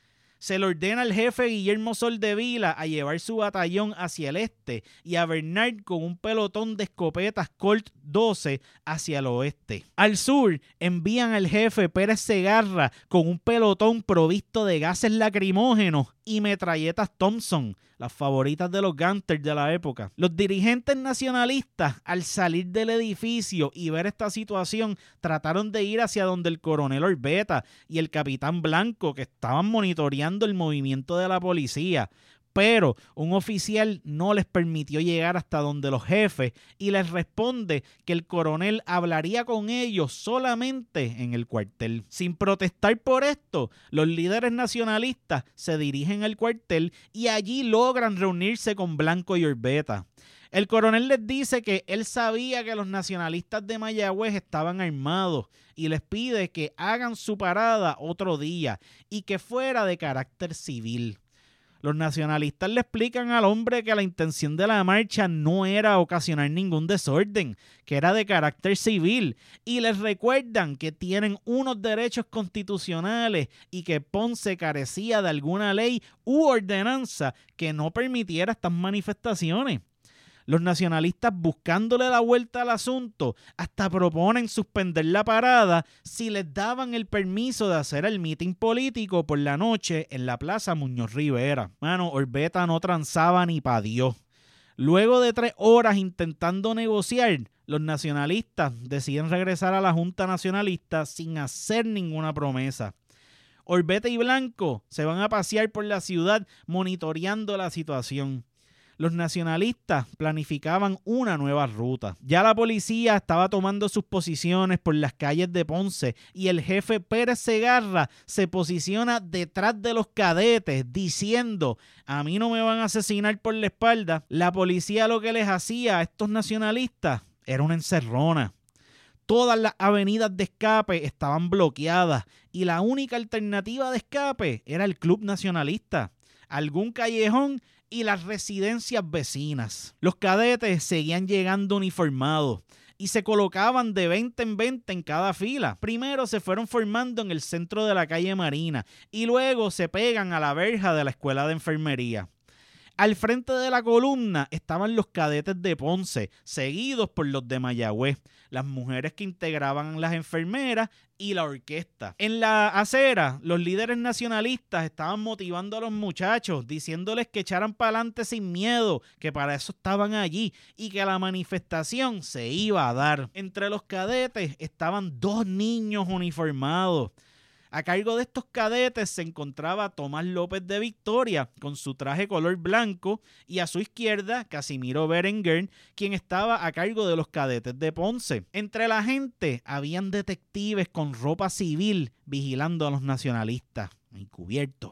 Speaker 1: Se le ordena al jefe Guillermo Soldevila a llevar su batallón hacia el este y a Bernard con un pelotón de escopetas Colt 12 hacia el oeste. Al sur envían al jefe Pérez Segarra con un pelotón provisto de gases lacrimógenos y metralletas Thompson, las favoritas de los gangsters de la época. Los dirigentes nacionalistas, al salir del edificio y ver esta situación, trataron de ir hacia donde el coronel Orbeta y el capitán Blanco, que estaban monitoreando el movimiento de la policía. Pero un oficial no les permitió llegar hasta donde los jefes y les responde que el coronel hablaría con ellos solamente en el cuartel. Sin protestar por esto, los líderes nacionalistas se dirigen al cuartel y allí logran reunirse con Blanco y Orbeta. El coronel les dice que él sabía que los nacionalistas de Mayagüez estaban armados y les pide que hagan su parada otro día y que fuera de carácter civil. Los nacionalistas le explican al hombre que la intención de la marcha no era ocasionar ningún desorden, que era de carácter civil, y les recuerdan que tienen unos derechos constitucionales y que Ponce carecía de alguna ley u ordenanza que no permitiera estas manifestaciones. Los nacionalistas, buscándole la vuelta al asunto, hasta proponen suspender la parada si les daban el permiso de hacer el mitin político por la noche en la Plaza Muñoz Rivera. Mano, Orbeta no transaba ni pa' Dios. Luego de 3 horas intentando negociar, los nacionalistas deciden regresar a la Junta Nacionalista sin hacer ninguna promesa. Orbeta y Blanco se van a pasear por la ciudad monitoreando la situación. Los nacionalistas planificaban una nueva ruta. Ya la policía estaba tomando sus posiciones por las calles de Ponce y el jefe Pérez Segarra se posiciona detrás de los cadetes diciendo: a mí no me van a asesinar por la espalda. La policía lo que les hacía a estos nacionalistas era una encerrona. Todas las avenidas de escape estaban bloqueadas y la única alternativa de escape era el Club Nacionalista, algún callejón y las residencias vecinas. Los cadetes seguían llegando uniformados y se colocaban de 20 en 20 en cada fila. Primero se fueron formando en el centro de la calle Marina y luego se pegan a la verja de la escuela de enfermería. Al frente de la columna estaban los cadetes de Ponce, seguidos por los de Mayagüez, las mujeres que integraban las enfermeras y la orquesta. En la acera, los líderes nacionalistas estaban motivando a los muchachos, diciéndoles que echaran para adelante sin miedo, que para eso estaban allí y que la manifestación se iba a dar. Entre los cadetes estaban 2 niños uniformados. A cargo de estos cadetes se encontraba Tomás López de Victoria con su traje color blanco y a su izquierda Casimiro Berenguer, quien estaba a cargo de los cadetes de Ponce. Entre la gente habían detectives con ropa civil vigilando a los nacionalistas, encubiertos.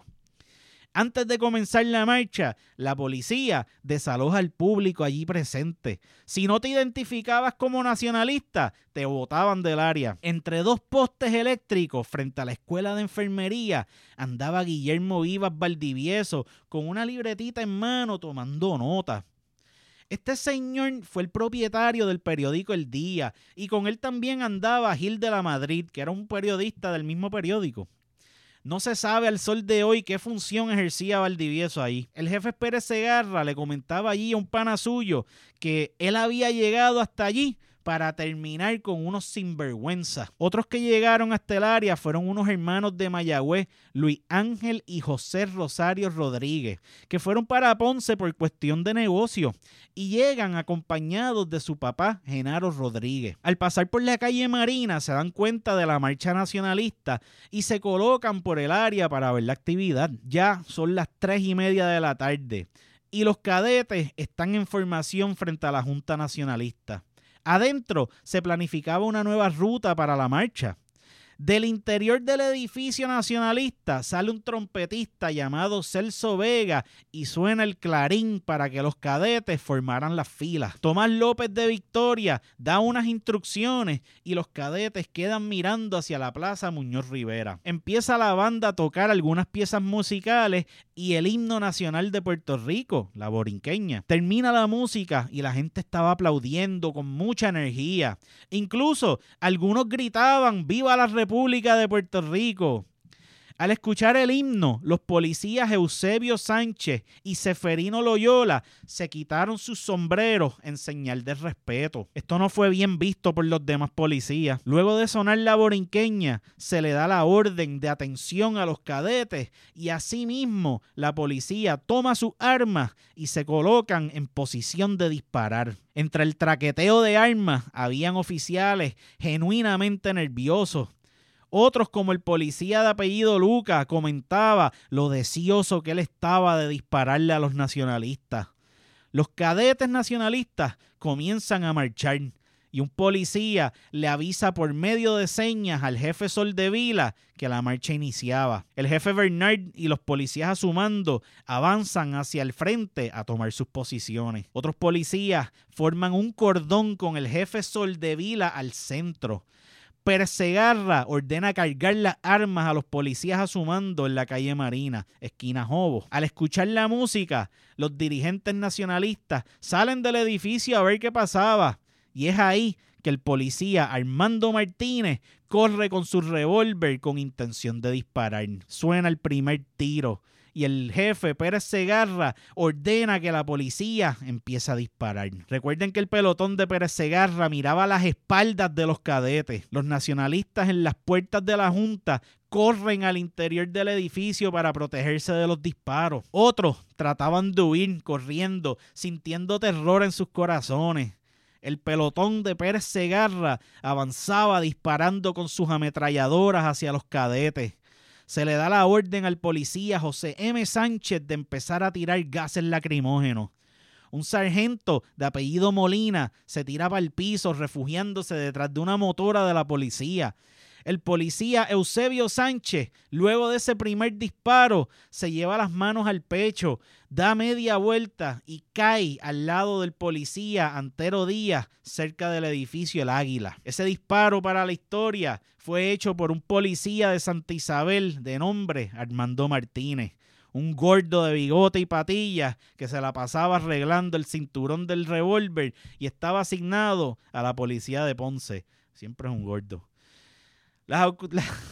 Speaker 1: Antes de comenzar la marcha, la policía desaloja al público allí presente. Si no te identificabas como nacionalista, te botaban del área. Entre 2 postes eléctricos frente a la escuela de enfermería andaba Guillermo Vivas Valdivieso con una libretita en mano tomando nota. Este señor fue el propietario del periódico El Día y con él también andaba Gil de la Madrid, que era un periodista del mismo periódico. No se sabe al sol de hoy qué función ejercía Valdivieso ahí. El jefe Pérez Segarra le comentaba allí a un pana suyo que él había llegado hasta allí para terminar con unos sinvergüenzas. Otros que llegaron hasta el área fueron unos hermanos de Mayagüez, Luis Ángel y José Rosario Rodríguez, que fueron para Ponce por cuestión de negocio y llegan acompañados de su papá, Genaro Rodríguez. Al pasar por la calle Marina se dan cuenta de la marcha nacionalista y se colocan por el área para ver la actividad. Ya son las 3:30 de la tarde y los cadetes están en formación frente a la Junta Nacionalista. Adentro se planificaba una nueva ruta para la marcha. Del interior del edificio nacionalista sale un trompetista llamado Celso Vega y suena el clarín para que los cadetes formaran las filas. Tomás López de Victoria da unas instrucciones y los cadetes quedan mirando hacia la Plaza Muñoz Rivera. Empieza la banda a tocar algunas piezas musicales y el himno nacional de Puerto Rico, la borinqueña. Termina la música y la gente estaba aplaudiendo con mucha energía. Incluso algunos gritaban ¡Viva la República de Puerto Rico! Al escuchar el himno, los policías Eusebio Sánchez y Seferino Loyola se quitaron sus sombreros en señal de respeto. Esto no fue bien visto por los demás policías. Luego de sonar la borinqueña, se le da la orden de atención a los cadetes y asimismo la policía toma sus armas y se colocan en posición de disparar. Entre el traqueteo de armas habían oficiales genuinamente nerviosos. Otros, como el policía de apellido Luca, comentaba lo deseoso que él estaba de dispararle a los nacionalistas. Los cadetes nacionalistas comienzan a marchar y un policía le avisa por medio de señas al jefe Soldevila que la marcha iniciaba. El jefe Bernard y los policías a su mando avanzan hacia el frente a tomar sus posiciones. Otros policías forman un cordón con el jefe Soldevila al centro. Pérez Segarra ordena cargar las armas a los policías a su mando en la calle Marina, esquina Jobo. Al escuchar la música, los dirigentes nacionalistas salen del edificio a ver qué pasaba. Y es ahí que el policía Armando Martínez corre con su revólver con intención de disparar. Suena el primer tiro y el jefe Pérez Segarra ordena que la policía empiece a disparar. Recuerden que el pelotón de Pérez Segarra miraba las espaldas de los cadetes. Los nacionalistas en las puertas de la Junta corren al interior del edificio para protegerse de los disparos. Otros trataban de huir corriendo, sintiendo terror en sus corazones. El pelotón de Pérez Segarra avanzaba disparando con sus ametralladoras hacia los cadetes. Se le da la orden al policía José M. Sánchez de empezar a tirar gases lacrimógenos. Un sargento de apellido Molina se tiraba al piso refugiándose detrás de una motora de la policía. El policía Eusebio Sánchez, luego de ese primer disparo, se lleva las manos al pecho, da media vuelta y cae al lado del policía Antero Díaz, cerca del edificio El Águila. Ese disparo para la historia fue hecho por un policía de Santa Isabel de nombre Armando Martínez. Un gordo de bigote y patillas que se la pasaba arreglando el cinturón del revólver y estaba asignado a la policía de Ponce. Siempre es un gordo.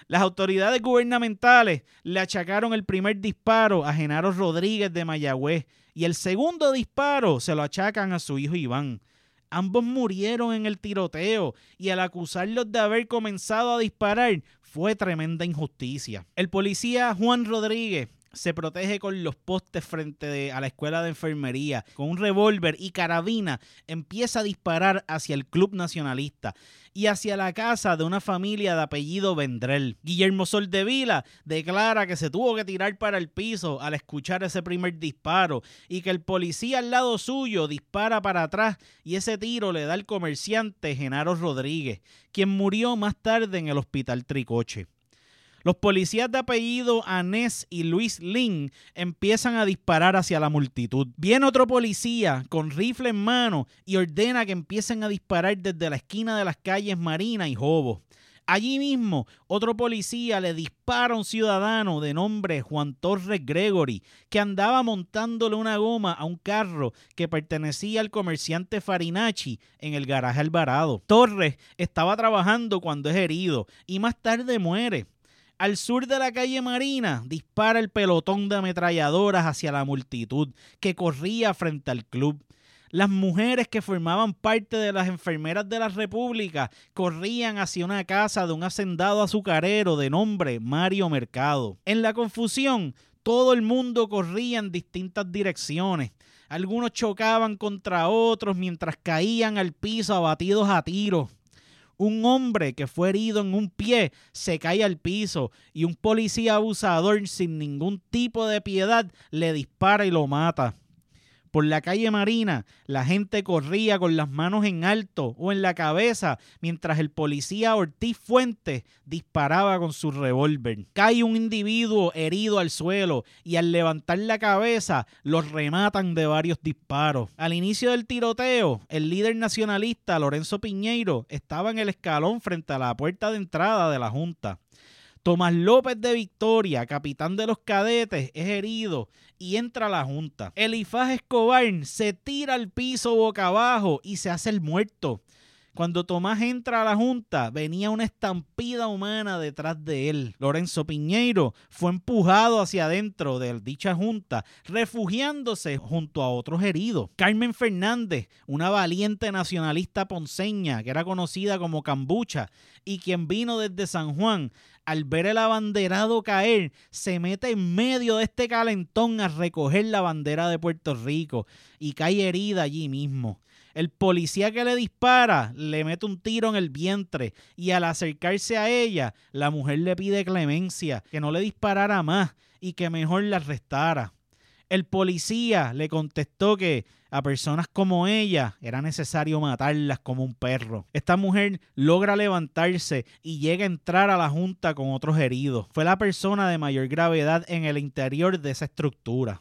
Speaker 1: Las autoridades gubernamentales le achacaron el primer disparo a Genaro Rodríguez de Mayagüez y el segundo disparo se lo achacan a su hijo Iván. Ambos murieron en el tiroteo y al acusarlos de haber comenzado a disparar fue tremenda injusticia. El policía Juan Rodríguez se protege con los postes frente a la escuela de enfermería. Con un revólver y carabina empieza a disparar hacia el Club Nacionalista y hacia la casa de una familia de apellido Vendrell. Guillermo Soldevila declara que se tuvo que tirar para el piso al escuchar ese primer disparo y que el policía al lado suyo dispara para atrás y ese tiro le da al comerciante Genaro Rodríguez, quien murió más tarde en el hospital Tricoche. Los policías de apellido Anés y Luis Lin empiezan a disparar hacia la multitud. Viene otro policía con rifle en mano y ordena que empiecen a disparar desde la esquina de las calles Marina y Jobo. Allí mismo, otro policía le dispara a un ciudadano de nombre Juan Torres Gregory, que andaba montándole una goma a un carro que pertenecía al comerciante Farinacci en el garaje Alvarado. Torres estaba trabajando cuando es herido y más tarde muere. Al sur de la calle Marina, dispara el pelotón de ametralladoras hacia la multitud que corría frente al club. Las mujeres que formaban parte de las enfermeras de la República corrían hacia una casa de un hacendado azucarero de nombre Mario Mercado. En la confusión, todo el mundo corría en distintas direcciones. Algunos chocaban contra otros mientras caían al piso abatidos a tiros. Un hombre que fue herido en un pie se cae al piso y un policía abusador sin ningún tipo de piedad le dispara y lo mata. Por la calle Marina, la gente corría con las manos en alto o en la cabeza mientras el policía Ortiz Fuentes disparaba con su revólver. Cae un individuo herido al suelo y al levantar la cabeza los rematan de varios disparos. Al inicio del tiroteo, el líder nacionalista Lorenzo Piñeiro estaba en el escalón frente a la puerta de entrada de la Junta. Tomás López de Victoria, capitán de los cadetes, es herido y entra a la Junta. Elifaz Escobar se tira al piso boca abajo y se hace el muerto. Cuando Tomás entra a la Junta, venía una estampida humana detrás de él. Lorenzo Piñeiro fue empujado hacia adentro de dicha Junta, refugiándose junto a otros heridos. Carmen Fernández, una valiente nacionalista ponceña que era conocida como Cambucha y quien vino desde San Juan, al ver el abanderado caer, se mete en medio de este calentón a recoger la bandera de Puerto Rico y cae herida allí mismo. El policía que le dispara le mete un tiro en el vientre y al acercarse a ella, la mujer le pide clemencia, que no le disparara más y que mejor la arrestara. El policía le contestó que a personas como ella era necesario matarlas como un perro. Esta mujer logra levantarse y llega a entrar a la Junta con otros heridos. Fue la persona de mayor gravedad en el interior de esa estructura.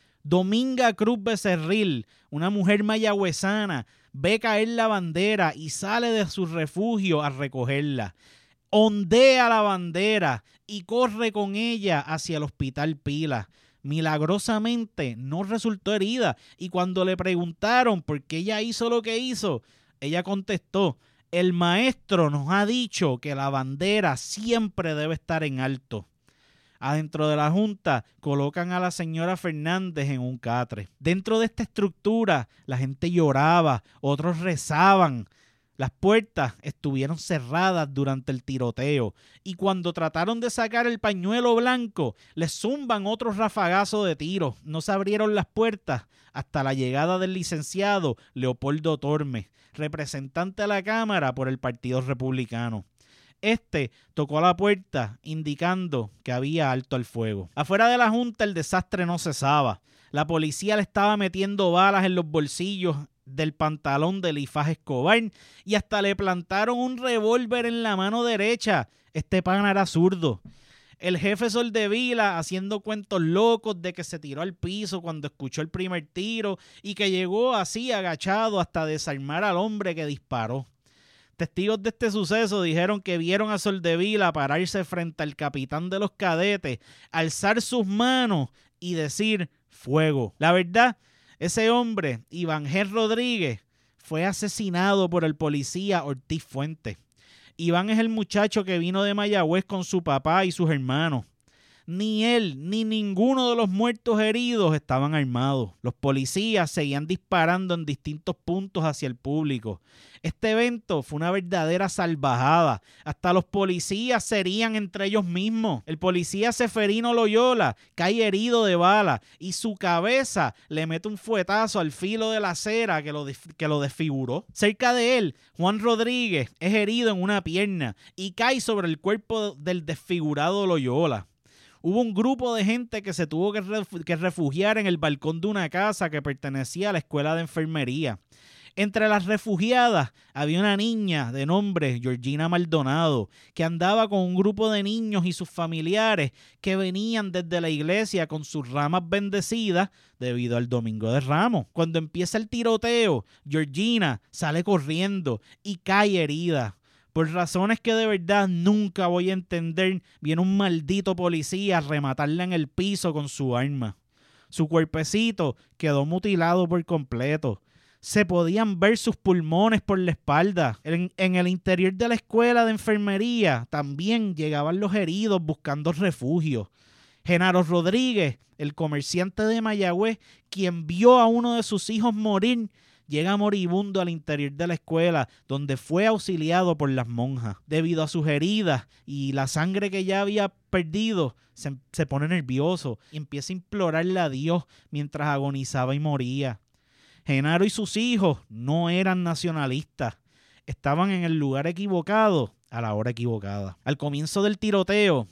Speaker 1: Dominga Cruz Becerril, una mujer mayagüezana, ve caer la bandera y sale de su refugio a recogerla. Ondea la bandera y corre con ella hacia el Hospital Pila. Milagrosamente no resultó herida y cuando le preguntaron por qué ella hizo lo que hizo, ella contestó: el maestro nos ha dicho que la bandera siempre debe estar en alto. Adentro de la Junta colocan a la señora Fernández en un catre. Dentro de esta estructura la gente lloraba, otros rezaban. Las puertas estuvieron cerradas durante el tiroteo y cuando trataron de sacar el pañuelo blanco, les zumban otro rafagazo de tiros. No se abrieron las puertas hasta la llegada del licenciado Leopoldo Tormes, representante a la Cámara por el Partido Republicano. Este tocó a la puerta indicando que había alto el fuego. Afuera de la Junta el desastre no cesaba. La policía le estaba metiendo balas en los bolsillos del pantalón de Elifaz Escobar y hasta le plantaron un revólver en la mano derecha. Este pana era zurdo. El jefe Soldevila haciendo cuentos locos de que se tiró al piso cuando escuchó el primer tiro y que llegó así agachado hasta desarmar al hombre que disparó. Testigos de este suceso dijeron que vieron a Soldevila pararse frente al capitán de los cadetes, alzar sus manos y decir fuego. La verdad, ese hombre, Iván G. Rodríguez, fue asesinado por el policía Ortiz Fuentes. Iván es el muchacho que vino de Mayagüez con su papá y sus hermanos. Ni él ni ninguno de los muertos heridos estaban armados. Los policías seguían disparando en distintos puntos hacia el público. Este evento fue una verdadera salvajada. Hasta los policías se herían entre ellos mismos. El policía Seferino Loyola cae herido de bala y su cabeza le mete un fuetazo al filo de la acera que lo desfiguró. Cerca de él, Juan Rodríguez es herido en una pierna y cae sobre el cuerpo del desfigurado Loyola. Hubo un grupo de gente que se tuvo que refugiar en el balcón de una casa que pertenecía a la escuela de enfermería. Entre las refugiadas había una niña de nombre Georgina Maldonado, que andaba con un grupo de niños y sus familiares que venían desde la iglesia con sus ramas bendecidas debido al Domingo de Ramos. Cuando empieza el tiroteo, Georgina sale corriendo y cae herida. Por razones que de verdad nunca voy a entender, viene un maldito policía a rematarla en el piso con su arma. Su cuerpecito quedó mutilado por completo. Se podían ver sus pulmones por la espalda. En el interior de la escuela de enfermería también llegaban los heridos buscando refugio. Genaro Rodríguez, el comerciante de Mayagüez, quien vio a uno de sus hijos morir, llega moribundo al interior de la escuela, donde fue auxiliado por las monjas. Debido a sus heridas y la sangre que ya había perdido, se pone nervioso y empieza a implorarle a Dios mientras agonizaba y moría. Genaro y sus hijos no eran nacionalistas. Estaban en el lugar equivocado a la hora equivocada. Al comienzo del tiroteo,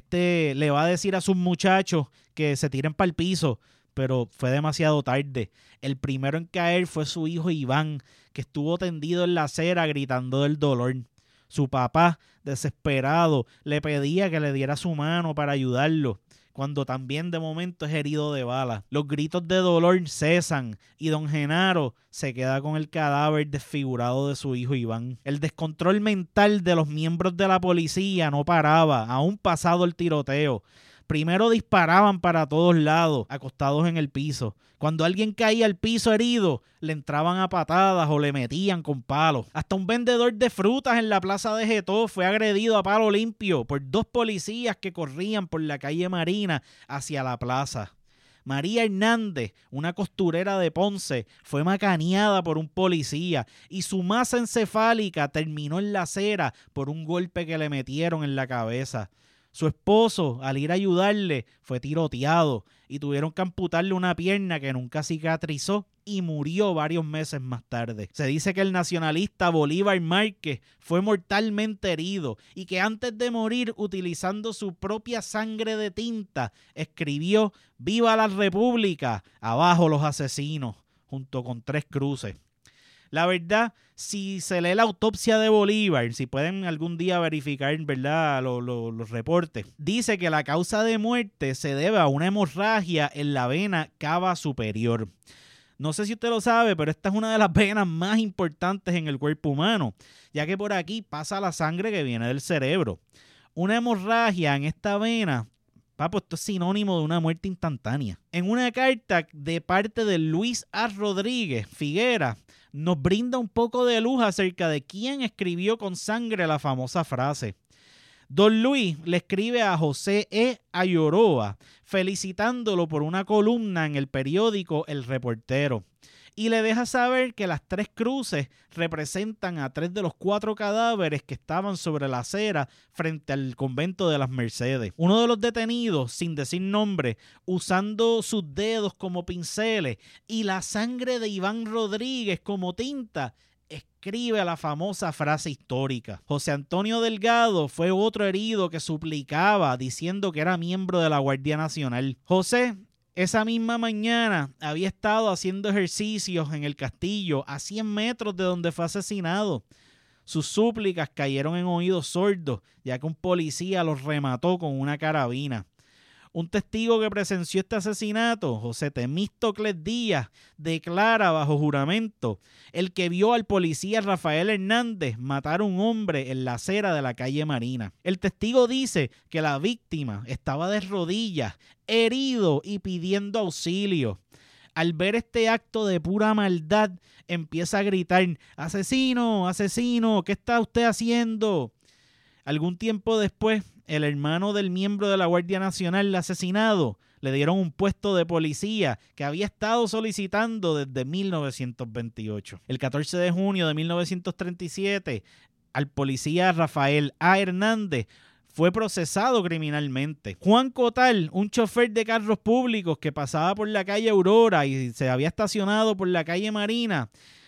Speaker 1: le va a decir a sus muchachos que se tiren para el piso, pero fue demasiado tarde. El primero en caer fue su hijo Iván, que estuvo tendido en la acera gritando del dolor. Su papá, desesperado, le pedía que le diera su mano para ayudarlo, cuando también de momento es herido de bala. Los gritos de dolor cesan y don Genaro se queda con el cadáver desfigurado de su hijo Iván. El descontrol mental de los miembros de la policía no paraba, aún pasado el tiroteo. Primero disparaban para todos lados, acostados en el piso. Cuando alguien caía al piso herido, le entraban a patadas o le metían con palos. Hasta un vendedor de frutas en la plaza de Getó fue agredido a palo limpio por 2 policías que corrían por la calle Marina hacia la plaza. María Hernández, una costurera de Ponce, fue macaneada por un policía y su masa encefálica terminó en la acera por un golpe que le metieron en la cabeza. Su esposo, al ir a ayudarle, fue tiroteado y tuvieron que amputarle una pierna que nunca cicatrizó y murió varios meses más tarde. Se dice que el nacionalista Bolívar Márquez fue mortalmente herido y que antes de morir, utilizando su propia sangre de tinta, escribió «Viva la República, abajo los asesinos», junto con 3 cruces. La verdad, si se lee la autopsia de Bolívar, si pueden algún día verificar, ¿verdad?, los reportes, dice que la causa de muerte se debe a una hemorragia en la vena cava superior. No sé si usted lo sabe, pero esta es una de las venas más importantes en el cuerpo humano, ya que por aquí pasa la sangre que viene del cerebro. Una hemorragia en esta vena, esto es sinónimo de una muerte instantánea. En una carta de parte de Luis A. Rodríguez Figuera, nos brinda un poco de luz acerca de quién escribió con sangre la famosa frase. Don Luis le escribe a José E. Ayoroa felicitándolo por una columna en el periódico El Reportero y le deja saber que las 3 cruces representan a 3 de los 4 cadáveres que estaban sobre la acera frente al convento de las Mercedes. Uno de los detenidos, sin decir nombre, usando sus dedos como pinceles y la sangre de Iván Rodríguez como tinta, escribe la famosa frase histórica. José Antonio Delgado fue otro herido que suplicaba diciendo que era miembro de la Guardia Nacional. José, esa misma mañana, había estado haciendo ejercicios en el castillo a 100 metros de donde fue asesinado. Sus súplicas cayeron en oídos sordos, ya que un policía los remató con una carabina. Un testigo que presenció este asesinato, José Temístocles Díaz, declara bajo juramento el que vio al policía Rafael Hernández matar a un hombre en la acera de la calle Marina. El testigo dice que la víctima estaba de rodillas, herido y pidiendo auxilio. Al ver este acto de pura maldad, empieza a gritar: ¡asesino, asesino! ¿Qué está usted haciendo? Algún tiempo después, el hermano del miembro de la Guardia Nacional asesinado le dieron un puesto de policía que había estado solicitando desde 1928. El 14 de junio de 1937, al policía Rafael A. Hernández fue procesado criminalmente. Juan Cotal, un chofer de carros públicos que pasaba por la calle Aurora y se había estacionado por la calle Marina,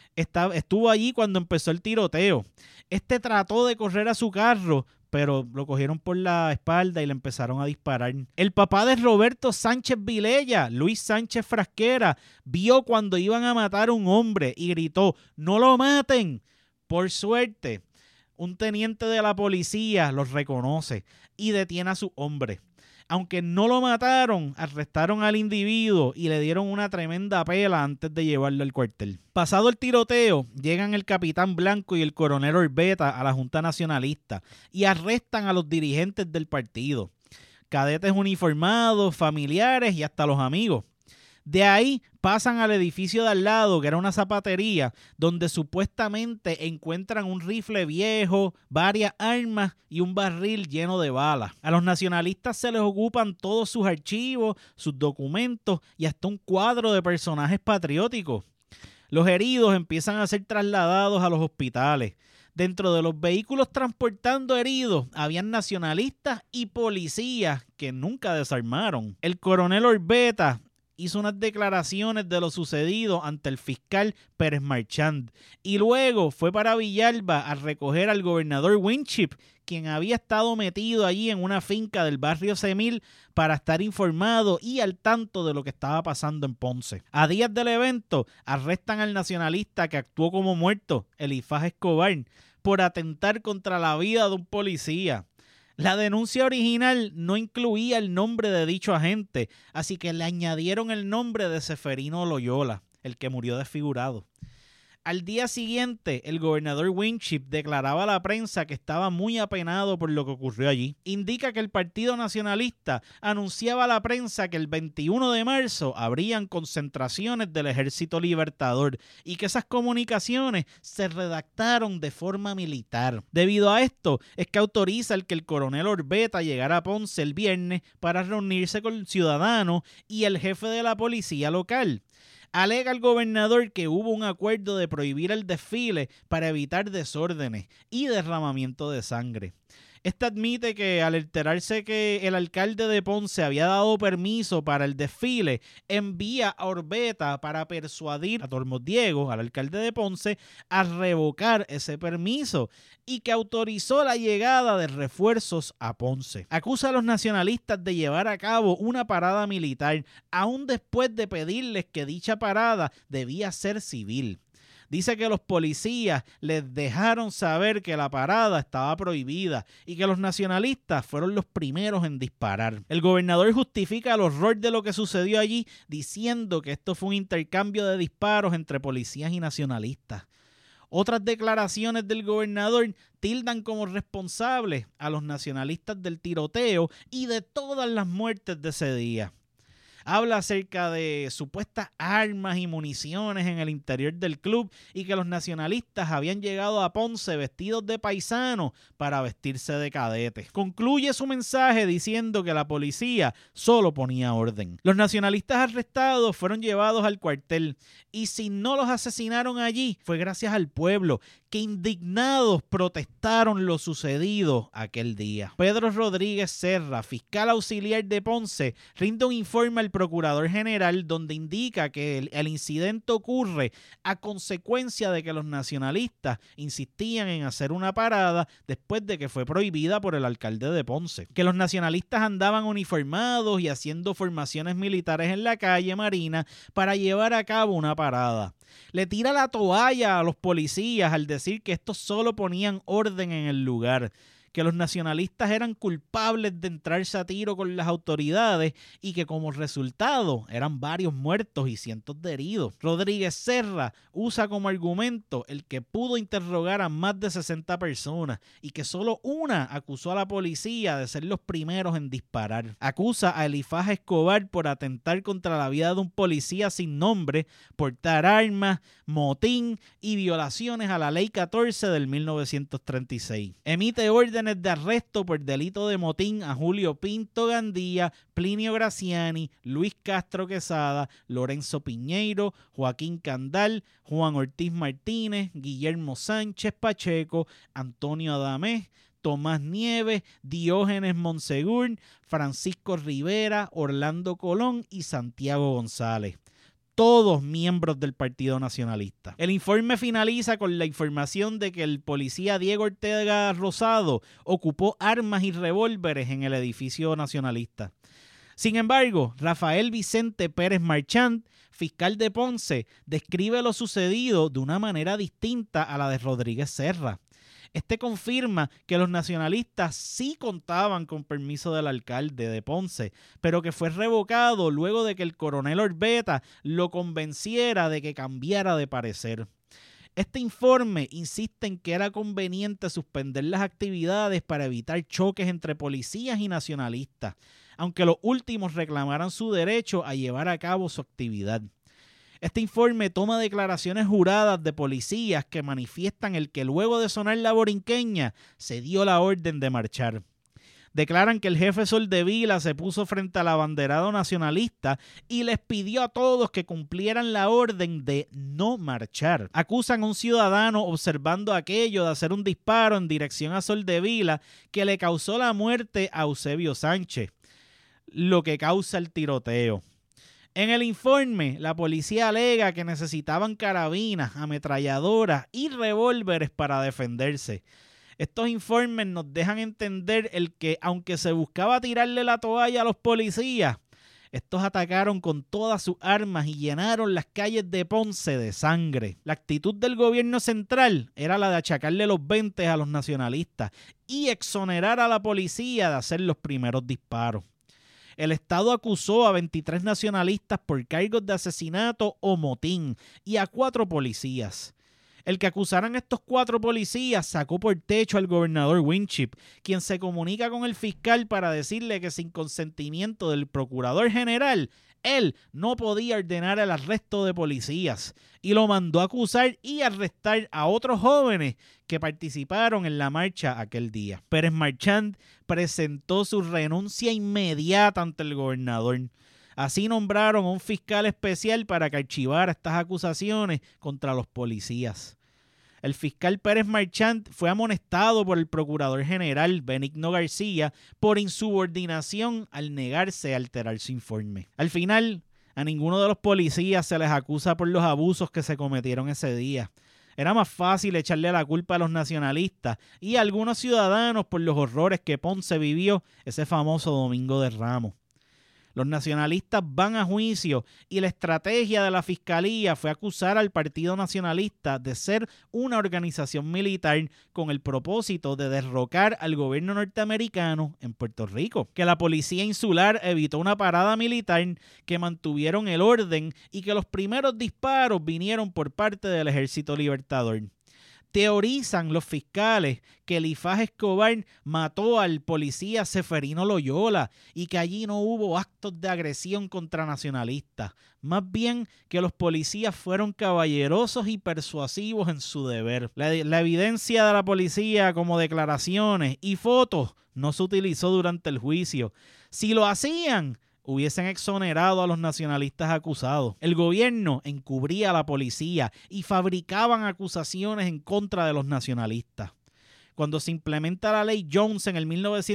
Speaker 1: estuvo allí cuando empezó el tiroteo. Este trató de correr a su carro, pero lo cogieron por la espalda y le empezaron a disparar. El papá de Roberto Sánchez Vilella, Luis Sánchez Frasquera, vio cuando iban a matar a un hombre y gritó: ¡no lo maten! Por suerte, un teniente de la policía los reconoce y detiene a su hombre. Aunque no lo mataron, arrestaron al individuo y le dieron una tremenda pela antes de llevarlo al cuartel. Pasado el tiroteo, llegan el capitán Blanco y el coronel Orbeta a la Junta Nacionalista y arrestan a los dirigentes del partido, cadetes uniformados, familiares y hasta los amigos. De ahí pasan al edificio de al lado, que era una zapatería, donde supuestamente encuentran un rifle viejo, varias armas y un barril lleno de balas. A los nacionalistas se les ocupan todos sus archivos, sus documentos y hasta un cuadro de personajes patrióticos. Los heridos empiezan a ser trasladados a los hospitales. Dentro de los vehículos transportando heridos habían nacionalistas y policías que nunca desarmaron. El coronel Orbeta hizo unas declaraciones de lo sucedido ante el fiscal Pérez Marchand y luego fue para Villalba a recoger al gobernador Winship, quien había estado metido allí en una finca del barrio Semil para estar informado y al tanto de lo que estaba pasando en Ponce. A días del evento, arrestan al nacionalista que actuó como muerto, Elifaz Escobar, por atentar contra la vida de un policía. La denuncia original no incluía el nombre de dicho agente, así que le añadieron el nombre de Seferino Loyola, el que murió desfigurado. Al día siguiente, el gobernador Winship declaraba a la prensa que estaba muy apenado por lo que ocurrió allí. Indica que el Partido Nacionalista anunciaba a la prensa que el 21 de marzo habrían concentraciones del Ejército Libertador y que esas comunicaciones se redactaron de forma militar. Debido a esto, es que autoriza el que el coronel Orbeta llegara a Ponce el viernes para reunirse con ciudadanos y el jefe de la policía local. Alega el gobernador que hubo un acuerdo de prohibir el desfile para evitar desórdenes y derramamiento de sangre. Este admite que al enterarse que el alcalde de Ponce había dado permiso para el desfile, envía a Orbeta para persuadir a Tormos Diego, al alcalde de Ponce, a revocar ese permiso y que autorizó la llegada de refuerzos a Ponce. Acusa a los nacionalistas de llevar a cabo una parada militar, aún después de pedirles que dicha parada debía ser civil. Dice que los policías les dejaron saber que la parada estaba prohibida y que los nacionalistas fueron los primeros en disparar. El gobernador justifica el horror de lo que sucedió allí diciendo que esto fue un intercambio de disparos entre policías y nacionalistas. Otras declaraciones del gobernador tildan como responsables a los nacionalistas del tiroteo y de todas las muertes de ese día. Habla acerca de supuestas armas y municiones en el interior del club y que los nacionalistas habían llegado a Ponce vestidos de paisanos para vestirse de cadetes. Concluye su mensaje diciendo que la policía solo ponía orden. Los nacionalistas arrestados fueron llevados al cuartel y si no los asesinaron allí fue gracias al pueblo, que indignados protestaron lo sucedido aquel día. Pedro Rodríguez Serra, fiscal auxiliar de Ponce, rinde un informe al procurador general donde indica que el incidente ocurre a consecuencia de que los nacionalistas insistían en hacer una parada después de que fue prohibida por el alcalde de Ponce. Que los nacionalistas andaban uniformados y haciendo formaciones militares en la calle Marina para llevar a cabo una parada. Le tira la toalla a los policías al decir que estos solo ponían orden en el lugar, que los nacionalistas eran culpables de entrarse a tiro con las autoridades y que como resultado eran varios muertos y cientos de heridos. Rodríguez Serra usa como argumento el que pudo interrogar a más de 60 personas y que solo una acusó a la policía de ser los primeros en disparar. Acusa a Elifaz Escobar por atentar contra la vida de un policía sin nombre, portar armas, motín y violaciones a la Ley 14 del 1936. Emite órdenes de arresto por delito de motín a Julio Pinto Gandía, Plinio Graciani, Luis Castro Quesada, Lorenzo Piñeiro, Joaquín Candal, Juan Ortiz Martínez, Guillermo Sánchez Pacheco, Antonio Adamés, Tomás Nieves, Diógenes Monsegur, Francisco Rivera, Orlando Colón y Santiago González. Todos miembros del Partido Nacionalista. El informe finaliza con la información de que el policía Diego Ortega Rosado ocupó armas y revólveres en el edificio nacionalista. Sin embargo, Rafael Vicente Pérez Marchant, fiscal de Ponce, describe lo sucedido de una manera distinta a la de Rodríguez Serra. Este confirma que los nacionalistas sí contaban con permiso del alcalde de Ponce, pero que fue revocado luego de que el coronel Orbeta lo convenciera de que cambiara de parecer. Este informe insiste en que era conveniente suspender las actividades para evitar choques entre policías y nacionalistas, aunque los últimos reclamaran su derecho a llevar a cabo su actividad. Este informe toma declaraciones juradas de policías que manifiestan el que luego de sonar la borinqueña se dio la orden de marchar. Declaran que el jefe Soldevila se puso frente al abanderado nacionalista y les pidió a todos que cumplieran la orden de no marchar. Acusan a un ciudadano observando aquello de hacer un disparo en dirección a Soldevila que le causó la muerte a Eusebio Sánchez, lo que causa el tiroteo. En el informe, la policía alega que necesitaban carabinas, ametralladoras y revólveres para defenderse. Estos informes nos dejan entender el que, aunque se buscaba tirarle la toalla a los policías, estos atacaron con todas sus armas y llenaron las calles de Ponce de sangre. La actitud del gobierno central era la de achacarle los 20 a los nacionalistas y exonerar a la policía de hacer los primeros disparos. El Estado acusó a 23 nacionalistas por cargos de asesinato o motín y a 4 policías. El que acusaran a estos 4 policías sacó por techo al gobernador Winship, quien se comunica con el fiscal para decirle que sin consentimiento del procurador general, él no podía ordenar el arresto de policías y lo mandó a acusar y arrestar a otros jóvenes que participaron en la marcha aquel día. Pérez Marchant presentó su renuncia inmediata ante el gobernador. Así nombraron a un fiscal especial para que archivara estas acusaciones contra los policías. El fiscal Pérez Marchant fue amonestado por el procurador general Benigno García por insubordinación al negarse a alterar su informe. Al final, a ninguno de los policías se les acusa por los abusos que se cometieron ese día. Era más fácil echarle la culpa a los nacionalistas y a algunos ciudadanos por los horrores que Ponce vivió ese famoso Domingo de Ramos. Los nacionalistas van a juicio y la estrategia de la fiscalía fue acusar al Partido Nacionalista de ser una organización militar con el propósito de derrocar al gobierno norteamericano en Puerto Rico. Que la policía insular evitó una parada militar, que mantuvieron el orden y que los primeros disparos vinieron por parte del Ejército Libertador. Teorizan los fiscales que Elifaz Escobar mató al policía Seferino Loyola y que allí no hubo actos de agresión contra nacionalistas. Más bien que los policías fueron caballerosos y persuasivos en su deber. La evidencia de la policía como declaraciones y fotos no se utilizó durante el juicio. Si lo hacían, hubiesen exonerado a los nacionalistas acusados. El gobierno encubría a la policía y fabricaban acusaciones en contra de los nacionalistas. Cuando se implementa la ley Jones en el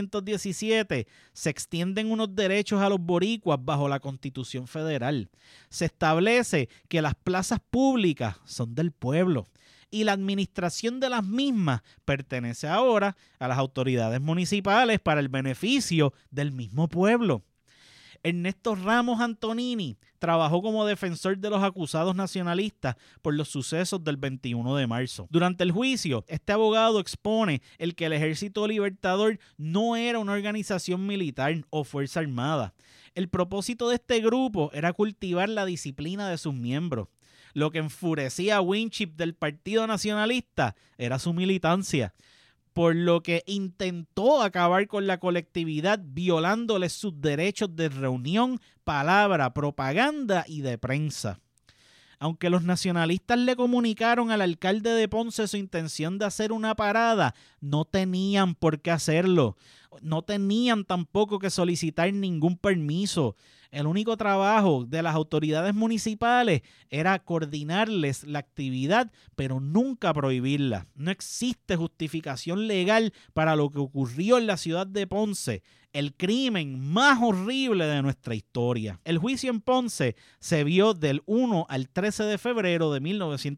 Speaker 1: 1917, se extienden unos derechos a los boricuas bajo la Constitución Federal. Se establece que las plazas públicas son del pueblo y la administración de las mismas pertenece ahora a las autoridades municipales para el beneficio del mismo pueblo. Ernesto Ramos Antonini trabajó como defensor de los acusados nacionalistas por los sucesos del 21 de marzo. Durante el juicio, este abogado expone el que el Ejército Libertador no era una organización militar o fuerza armada. El propósito de este grupo era cultivar la disciplina de sus miembros. Lo que enfurecía a Winship del Partido Nacionalista era su militancia, por lo que intentó acabar con la colectividad violándoles sus derechos de reunión, palabra, propaganda y de prensa. Aunque los nacionalistas le comunicaron al alcalde de Ponce su intención de hacer una parada, no tenían por qué hacerlo. No tenían tampoco que solicitar ningún permiso. El único trabajo de las autoridades municipales era coordinarles la actividad, pero nunca prohibirla. No existe justificación legal para lo que ocurrió en la ciudad de Ponce, el crimen más horrible de nuestra historia. El juicio en Ponce se vio del 1 al 13 de febrero de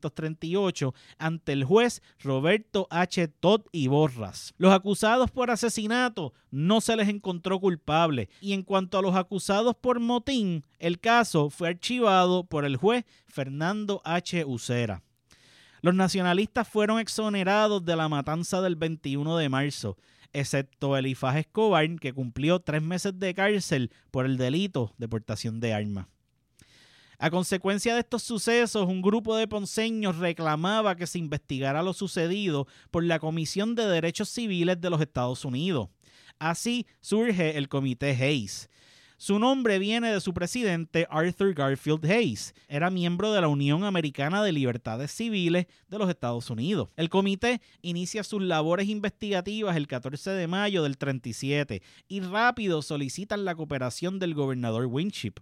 Speaker 1: 1938 ante el juez Roberto H. Todd y Borras. Los acusados por asesinato no se les encontró culpable, y en cuanto a los acusados por motín, el caso fue archivado por el juez Fernando H. Ucera. Los nacionalistas fueron exonerados de la matanza del 21 de marzo, excepto Elifaz Escobar, que cumplió 3 meses de cárcel por el delito de portación de armas. A consecuencia de estos sucesos, un grupo de ponceños reclamaba que se investigara lo sucedido por la Comisión de Derechos Civiles de los Estados Unidos. Así surge el Comité Hayes. Su nombre viene de su presidente, Arthur Garfield Hayes. Era miembro de la Unión Americana de Libertades Civiles de los Estados Unidos. El comité inicia sus labores investigativas el 14 de mayo del 37 y rápido solicitan la cooperación del gobernador Winship.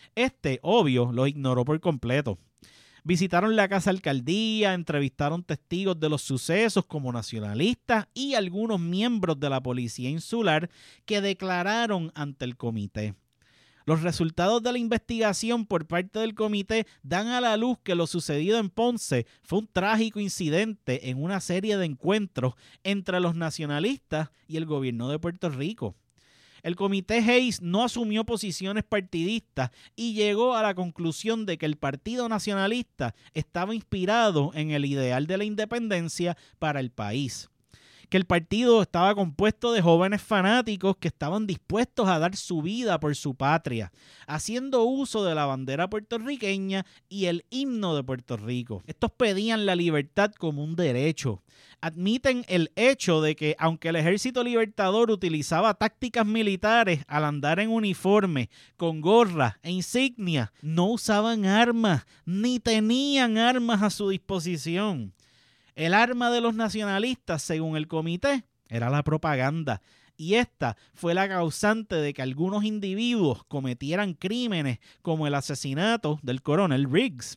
Speaker 1: Obvio, lo ignoró por completo. Visitaron la casa alcaldía, entrevistaron testigos de los sucesos como nacionalistas y algunos miembros de la policía insular que declararon ante el comité. Los resultados de la investigación por parte del comité dan a la luz que lo sucedido en Ponce fue un trágico incidente en una serie de encuentros entre los nacionalistas y el gobierno de Puerto Rico. El comité Hayes no asumió posiciones partidistas y llegó a la conclusión de que el Partido Nacionalista estaba inspirado en el ideal de la independencia para el país, que el partido estaba compuesto de jóvenes fanáticos que estaban dispuestos a dar su vida por su patria, haciendo uso de la bandera puertorriqueña y el himno de Puerto Rico. Estos pedían la libertad como un derecho. Admiten el hecho de que, aunque el Ejército Libertador utilizaba tácticas militares al andar en uniforme, con gorras e insignias, no usaban armas, ni tenían armas a su disposición. El arma de los nacionalistas, según el comité, era la propaganda, y esta fue la causante de que algunos individuos cometieran crímenes como el asesinato del coronel Riggs.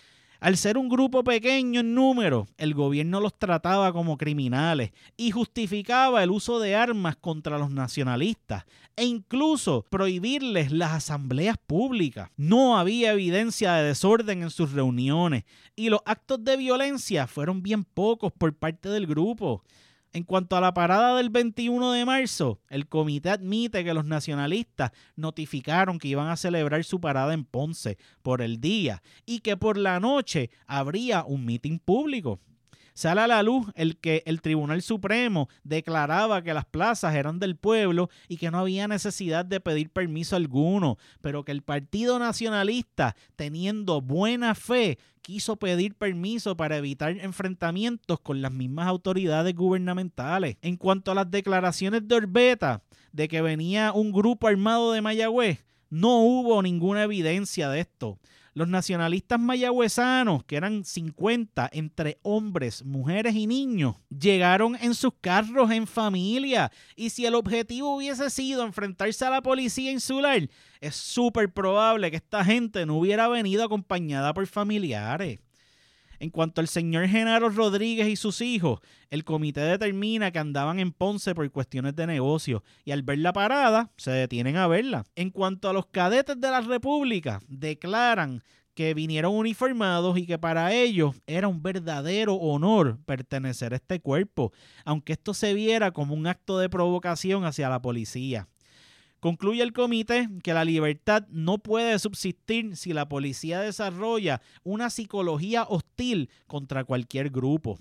Speaker 1: Al ser un grupo pequeño en número, el gobierno los trataba como criminales y justificaba el uso de armas contra los nacionalistas e incluso prohibirles las asambleas públicas. No había evidencia de desorden en sus reuniones y los actos de violencia fueron bien pocos por parte del grupo. En cuanto a la parada del 21 de marzo, el comité admite que los nacionalistas notificaron que iban a celebrar su parada en Ponce por el día y que por la noche habría un mitin público. Sale a la luz el que el Tribunal Supremo declaraba que las plazas eran del pueblo y que no había necesidad de pedir permiso alguno, pero que el Partido Nacionalista, teniendo buena fe, quiso pedir permiso para evitar enfrentamientos con las mismas autoridades gubernamentales. En cuanto a las declaraciones de Orbeta de que venía un grupo armado de Mayagüez, no hubo ninguna evidencia de esto. Los nacionalistas mayagüezanos, que eran 50 entre hombres, mujeres y niños, llegaron en sus carros en familia, y si el objetivo hubiese sido enfrentarse a la policía insular, es súper probable que esta gente no hubiera venido acompañada por familiares. En cuanto al señor Genaro Rodríguez y sus hijos, el comité determina que andaban en Ponce por cuestiones de negocio y al ver la parada se detienen a verla. En cuanto a los cadetes de la República, declaran que vinieron uniformados y que para ellos era un verdadero honor pertenecer a este cuerpo, aunque esto se viera como un acto de provocación hacia la policía. Concluye el comité que la libertad no puede subsistir si la policía desarrolla una psicología hostil contra cualquier grupo.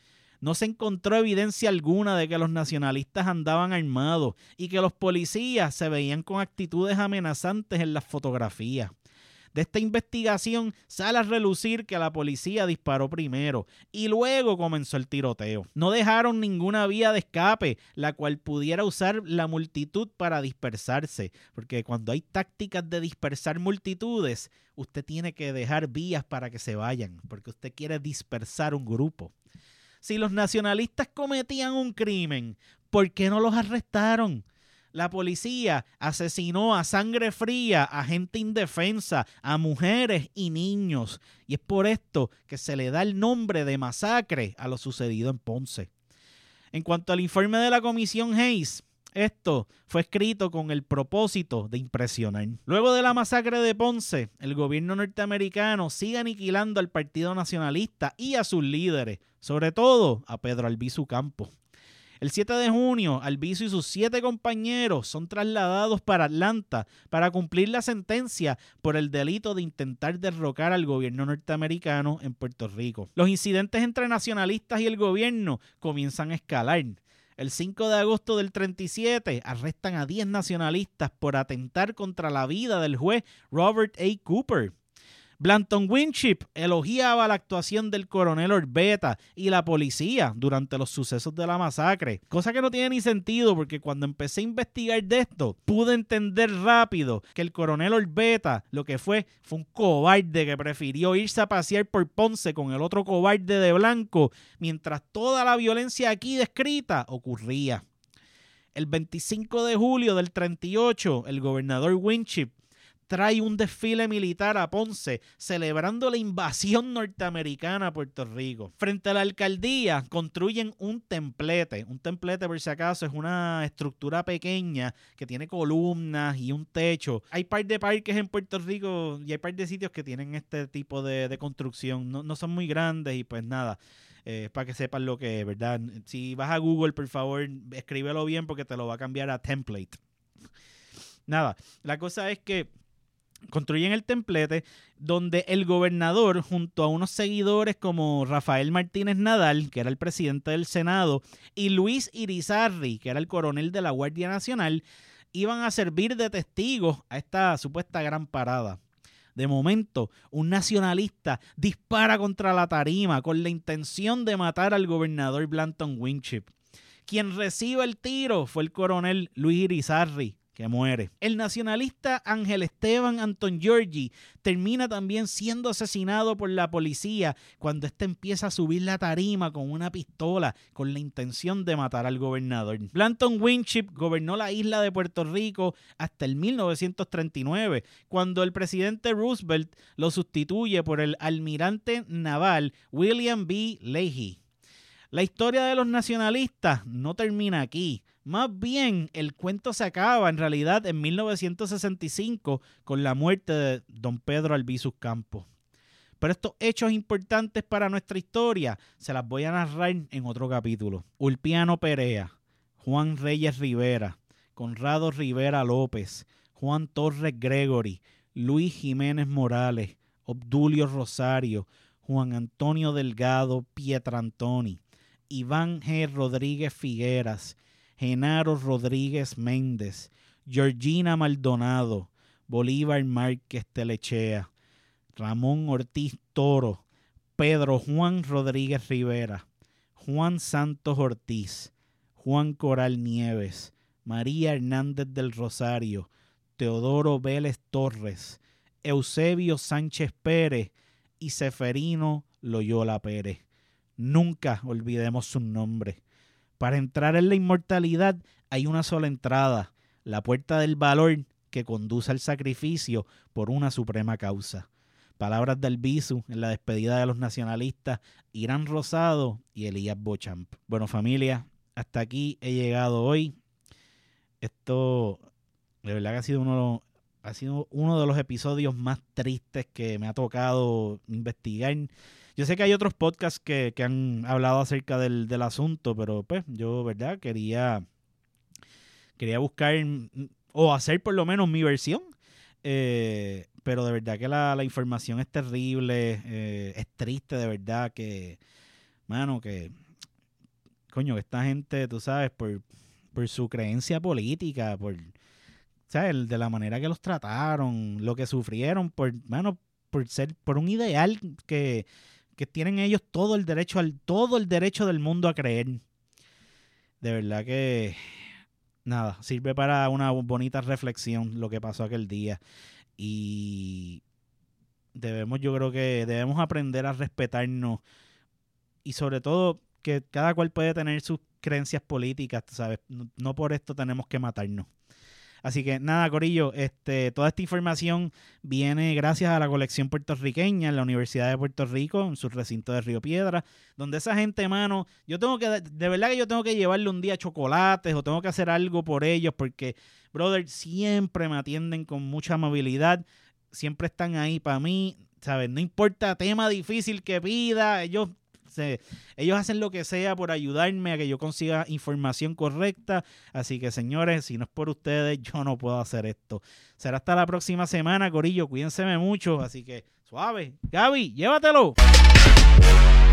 Speaker 1: No se encontró evidencia alguna de que los nacionalistas andaban armados y que los policías se veían con actitudes amenazantes en las fotografías. De esta investigación sale a relucir que la policía disparó primero y luego comenzó el tiroteo. No dejaron ninguna vía de escape, la cual pudiera usar la multitud para dispersarse, porque cuando hay tácticas de dispersar multitudes, usted tiene que dejar vías para que se vayan, porque usted quiere dispersar un grupo. Si los nacionalistas cometían un crimen, ¿por qué no los arrestaron? La policía asesinó a sangre fría a gente indefensa, a mujeres y niños. Y es por esto que se le da el nombre de masacre a lo sucedido en Ponce. En cuanto al informe de la Comisión Hayes, esto fue escrito con el propósito de impresionar. Luego de la masacre de Ponce, el gobierno norteamericano sigue aniquilando al Partido Nacionalista y a sus líderes, sobre todo a Pedro Albizu Campos. El 7 de junio, Albizu y sus 7 compañeros son trasladados para Atlanta para cumplir la sentencia por el delito de intentar derrocar al gobierno norteamericano en Puerto Rico. Los incidentes entre nacionalistas y el gobierno comienzan a escalar. El 5 de agosto del 37 arrestan a 10 nacionalistas por atentar contra la vida del juez Robert A. Cooper. Blanton Winship elogiaba la actuación del coronel Orbeta y la policía durante los sucesos de la masacre, cosa que no tiene ni sentido porque cuando empecé a investigar de esto, pude entender rápido que el coronel Orbeta lo que fue un cobarde que prefirió irse a pasear por Ponce con el otro cobarde de blanco, mientras toda la violencia aquí descrita ocurría. El 25 de julio del 38, el gobernador Winship trae un desfile militar a Ponce celebrando la invasión norteamericana a Puerto Rico. Frente a la alcaldía construyen un templete. Un templete, por si acaso, es una estructura pequeña que tiene columnas y un techo. Hay par de parques en Puerto Rico y hay par de sitios que tienen este tipo de construcción. No son muy grandes y pues nada. Para que sepan lo que es, ¿verdad? Si vas a Google, por favor, escríbelo bien porque te lo va a cambiar a template. Nada, la cosa es que construyen el templete donde el gobernador, junto a unos seguidores como Rafael Martínez Nadal, que era el presidente del Senado, y Luis Irizarry, que era el coronel de la Guardia Nacional, iban a servir de testigos a esta supuesta gran parada. De momento, un nacionalista dispara contra la tarima con la intención de matar al gobernador Blanton Winship. Quien recibe el tiro fue el coronel Luis Irizarry, que muere. El nacionalista Ángel Esteban Antongiorgi termina también siendo asesinado por la policía cuando éste empieza a subir la tarima con una pistola con la intención de matar al gobernador. Blanton Winship gobernó la isla de Puerto Rico hasta el 1939, cuando el presidente Roosevelt lo sustituye por el almirante naval William B. Leahy. La historia de los nacionalistas no termina aquí. Más bien, el cuento se acaba en realidad en 1965 con la muerte de don Pedro Albizu Campos. Pero estos hechos importantes para nuestra historia se las voy a narrar en otro capítulo. Ulpiano Perea, Juan Reyes Rivera, Conrado Rivera López, Juan Torres Gregory, Luis Jiménez Morales, Obdulio Rosario, Juan Antonio Delgado Pietrantoni, Iván G. Rodríguez Figueras, Genaro Rodríguez Méndez, Georgina Maldonado, Bolívar Márquez Telechea, Ramón Ortiz Toro, Pedro Juan Rodríguez Rivera, Juan Santos Ortiz, Juan Coral Nieves, María Hernández del Rosario, Teodoro Vélez Torres, Eusebio Sánchez Pérez y Seferino Loyola Pérez. Nunca olvidemos sus nombres. Para entrar en la inmortalidad hay una sola entrada, la puerta del valor que conduce al sacrificio por una suprema causa. Palabras de Albizu en la despedida de los nacionalistas Irán Rosado y Elías Beauchamp. Bueno, familia, hasta aquí he llegado hoy. Esto de verdad que ha sido uno de los episodios más tristes que me ha tocado investigar. Yo sé que hay otros podcasts que han hablado acerca del asunto, pero pues yo, ¿verdad? Quería buscar o hacer por lo menos mi versión. Pero de verdad que la información es terrible, es triste de verdad que, mano, que coño, esta gente, tú sabes, por su creencia política, ¿sabes? De la manera que los trataron, lo que sufrieron, por un ideal que tienen ellos todo el derecho del mundo a creer. De verdad que nada, sirve para una bonita reflexión lo que pasó aquel día. Y yo creo que debemos aprender a respetarnos y sobre todo que cada cual puede tener sus creencias políticas, ¿sabes? No por esto tenemos que matarnos. Así que nada, corillo, toda esta información viene gracias a la colección puertorriqueña en la Universidad de Puerto Rico, en su recinto de Río Piedra, donde esa gente, mano, de verdad que yo tengo que llevarle un día chocolates o tengo que hacer algo por ellos porque, brother, siempre me atienden con mucha amabilidad, siempre están ahí para mí, ¿sabes? No importa tema difícil que pida, ellos hacen lo que sea por ayudarme a que yo consiga información correcta. Así que, señores, si no es por ustedes, yo no puedo hacer esto. Será hasta la próxima semana, corillo. Cuídense mucho. Así que, suave. Gaby, llévatelo.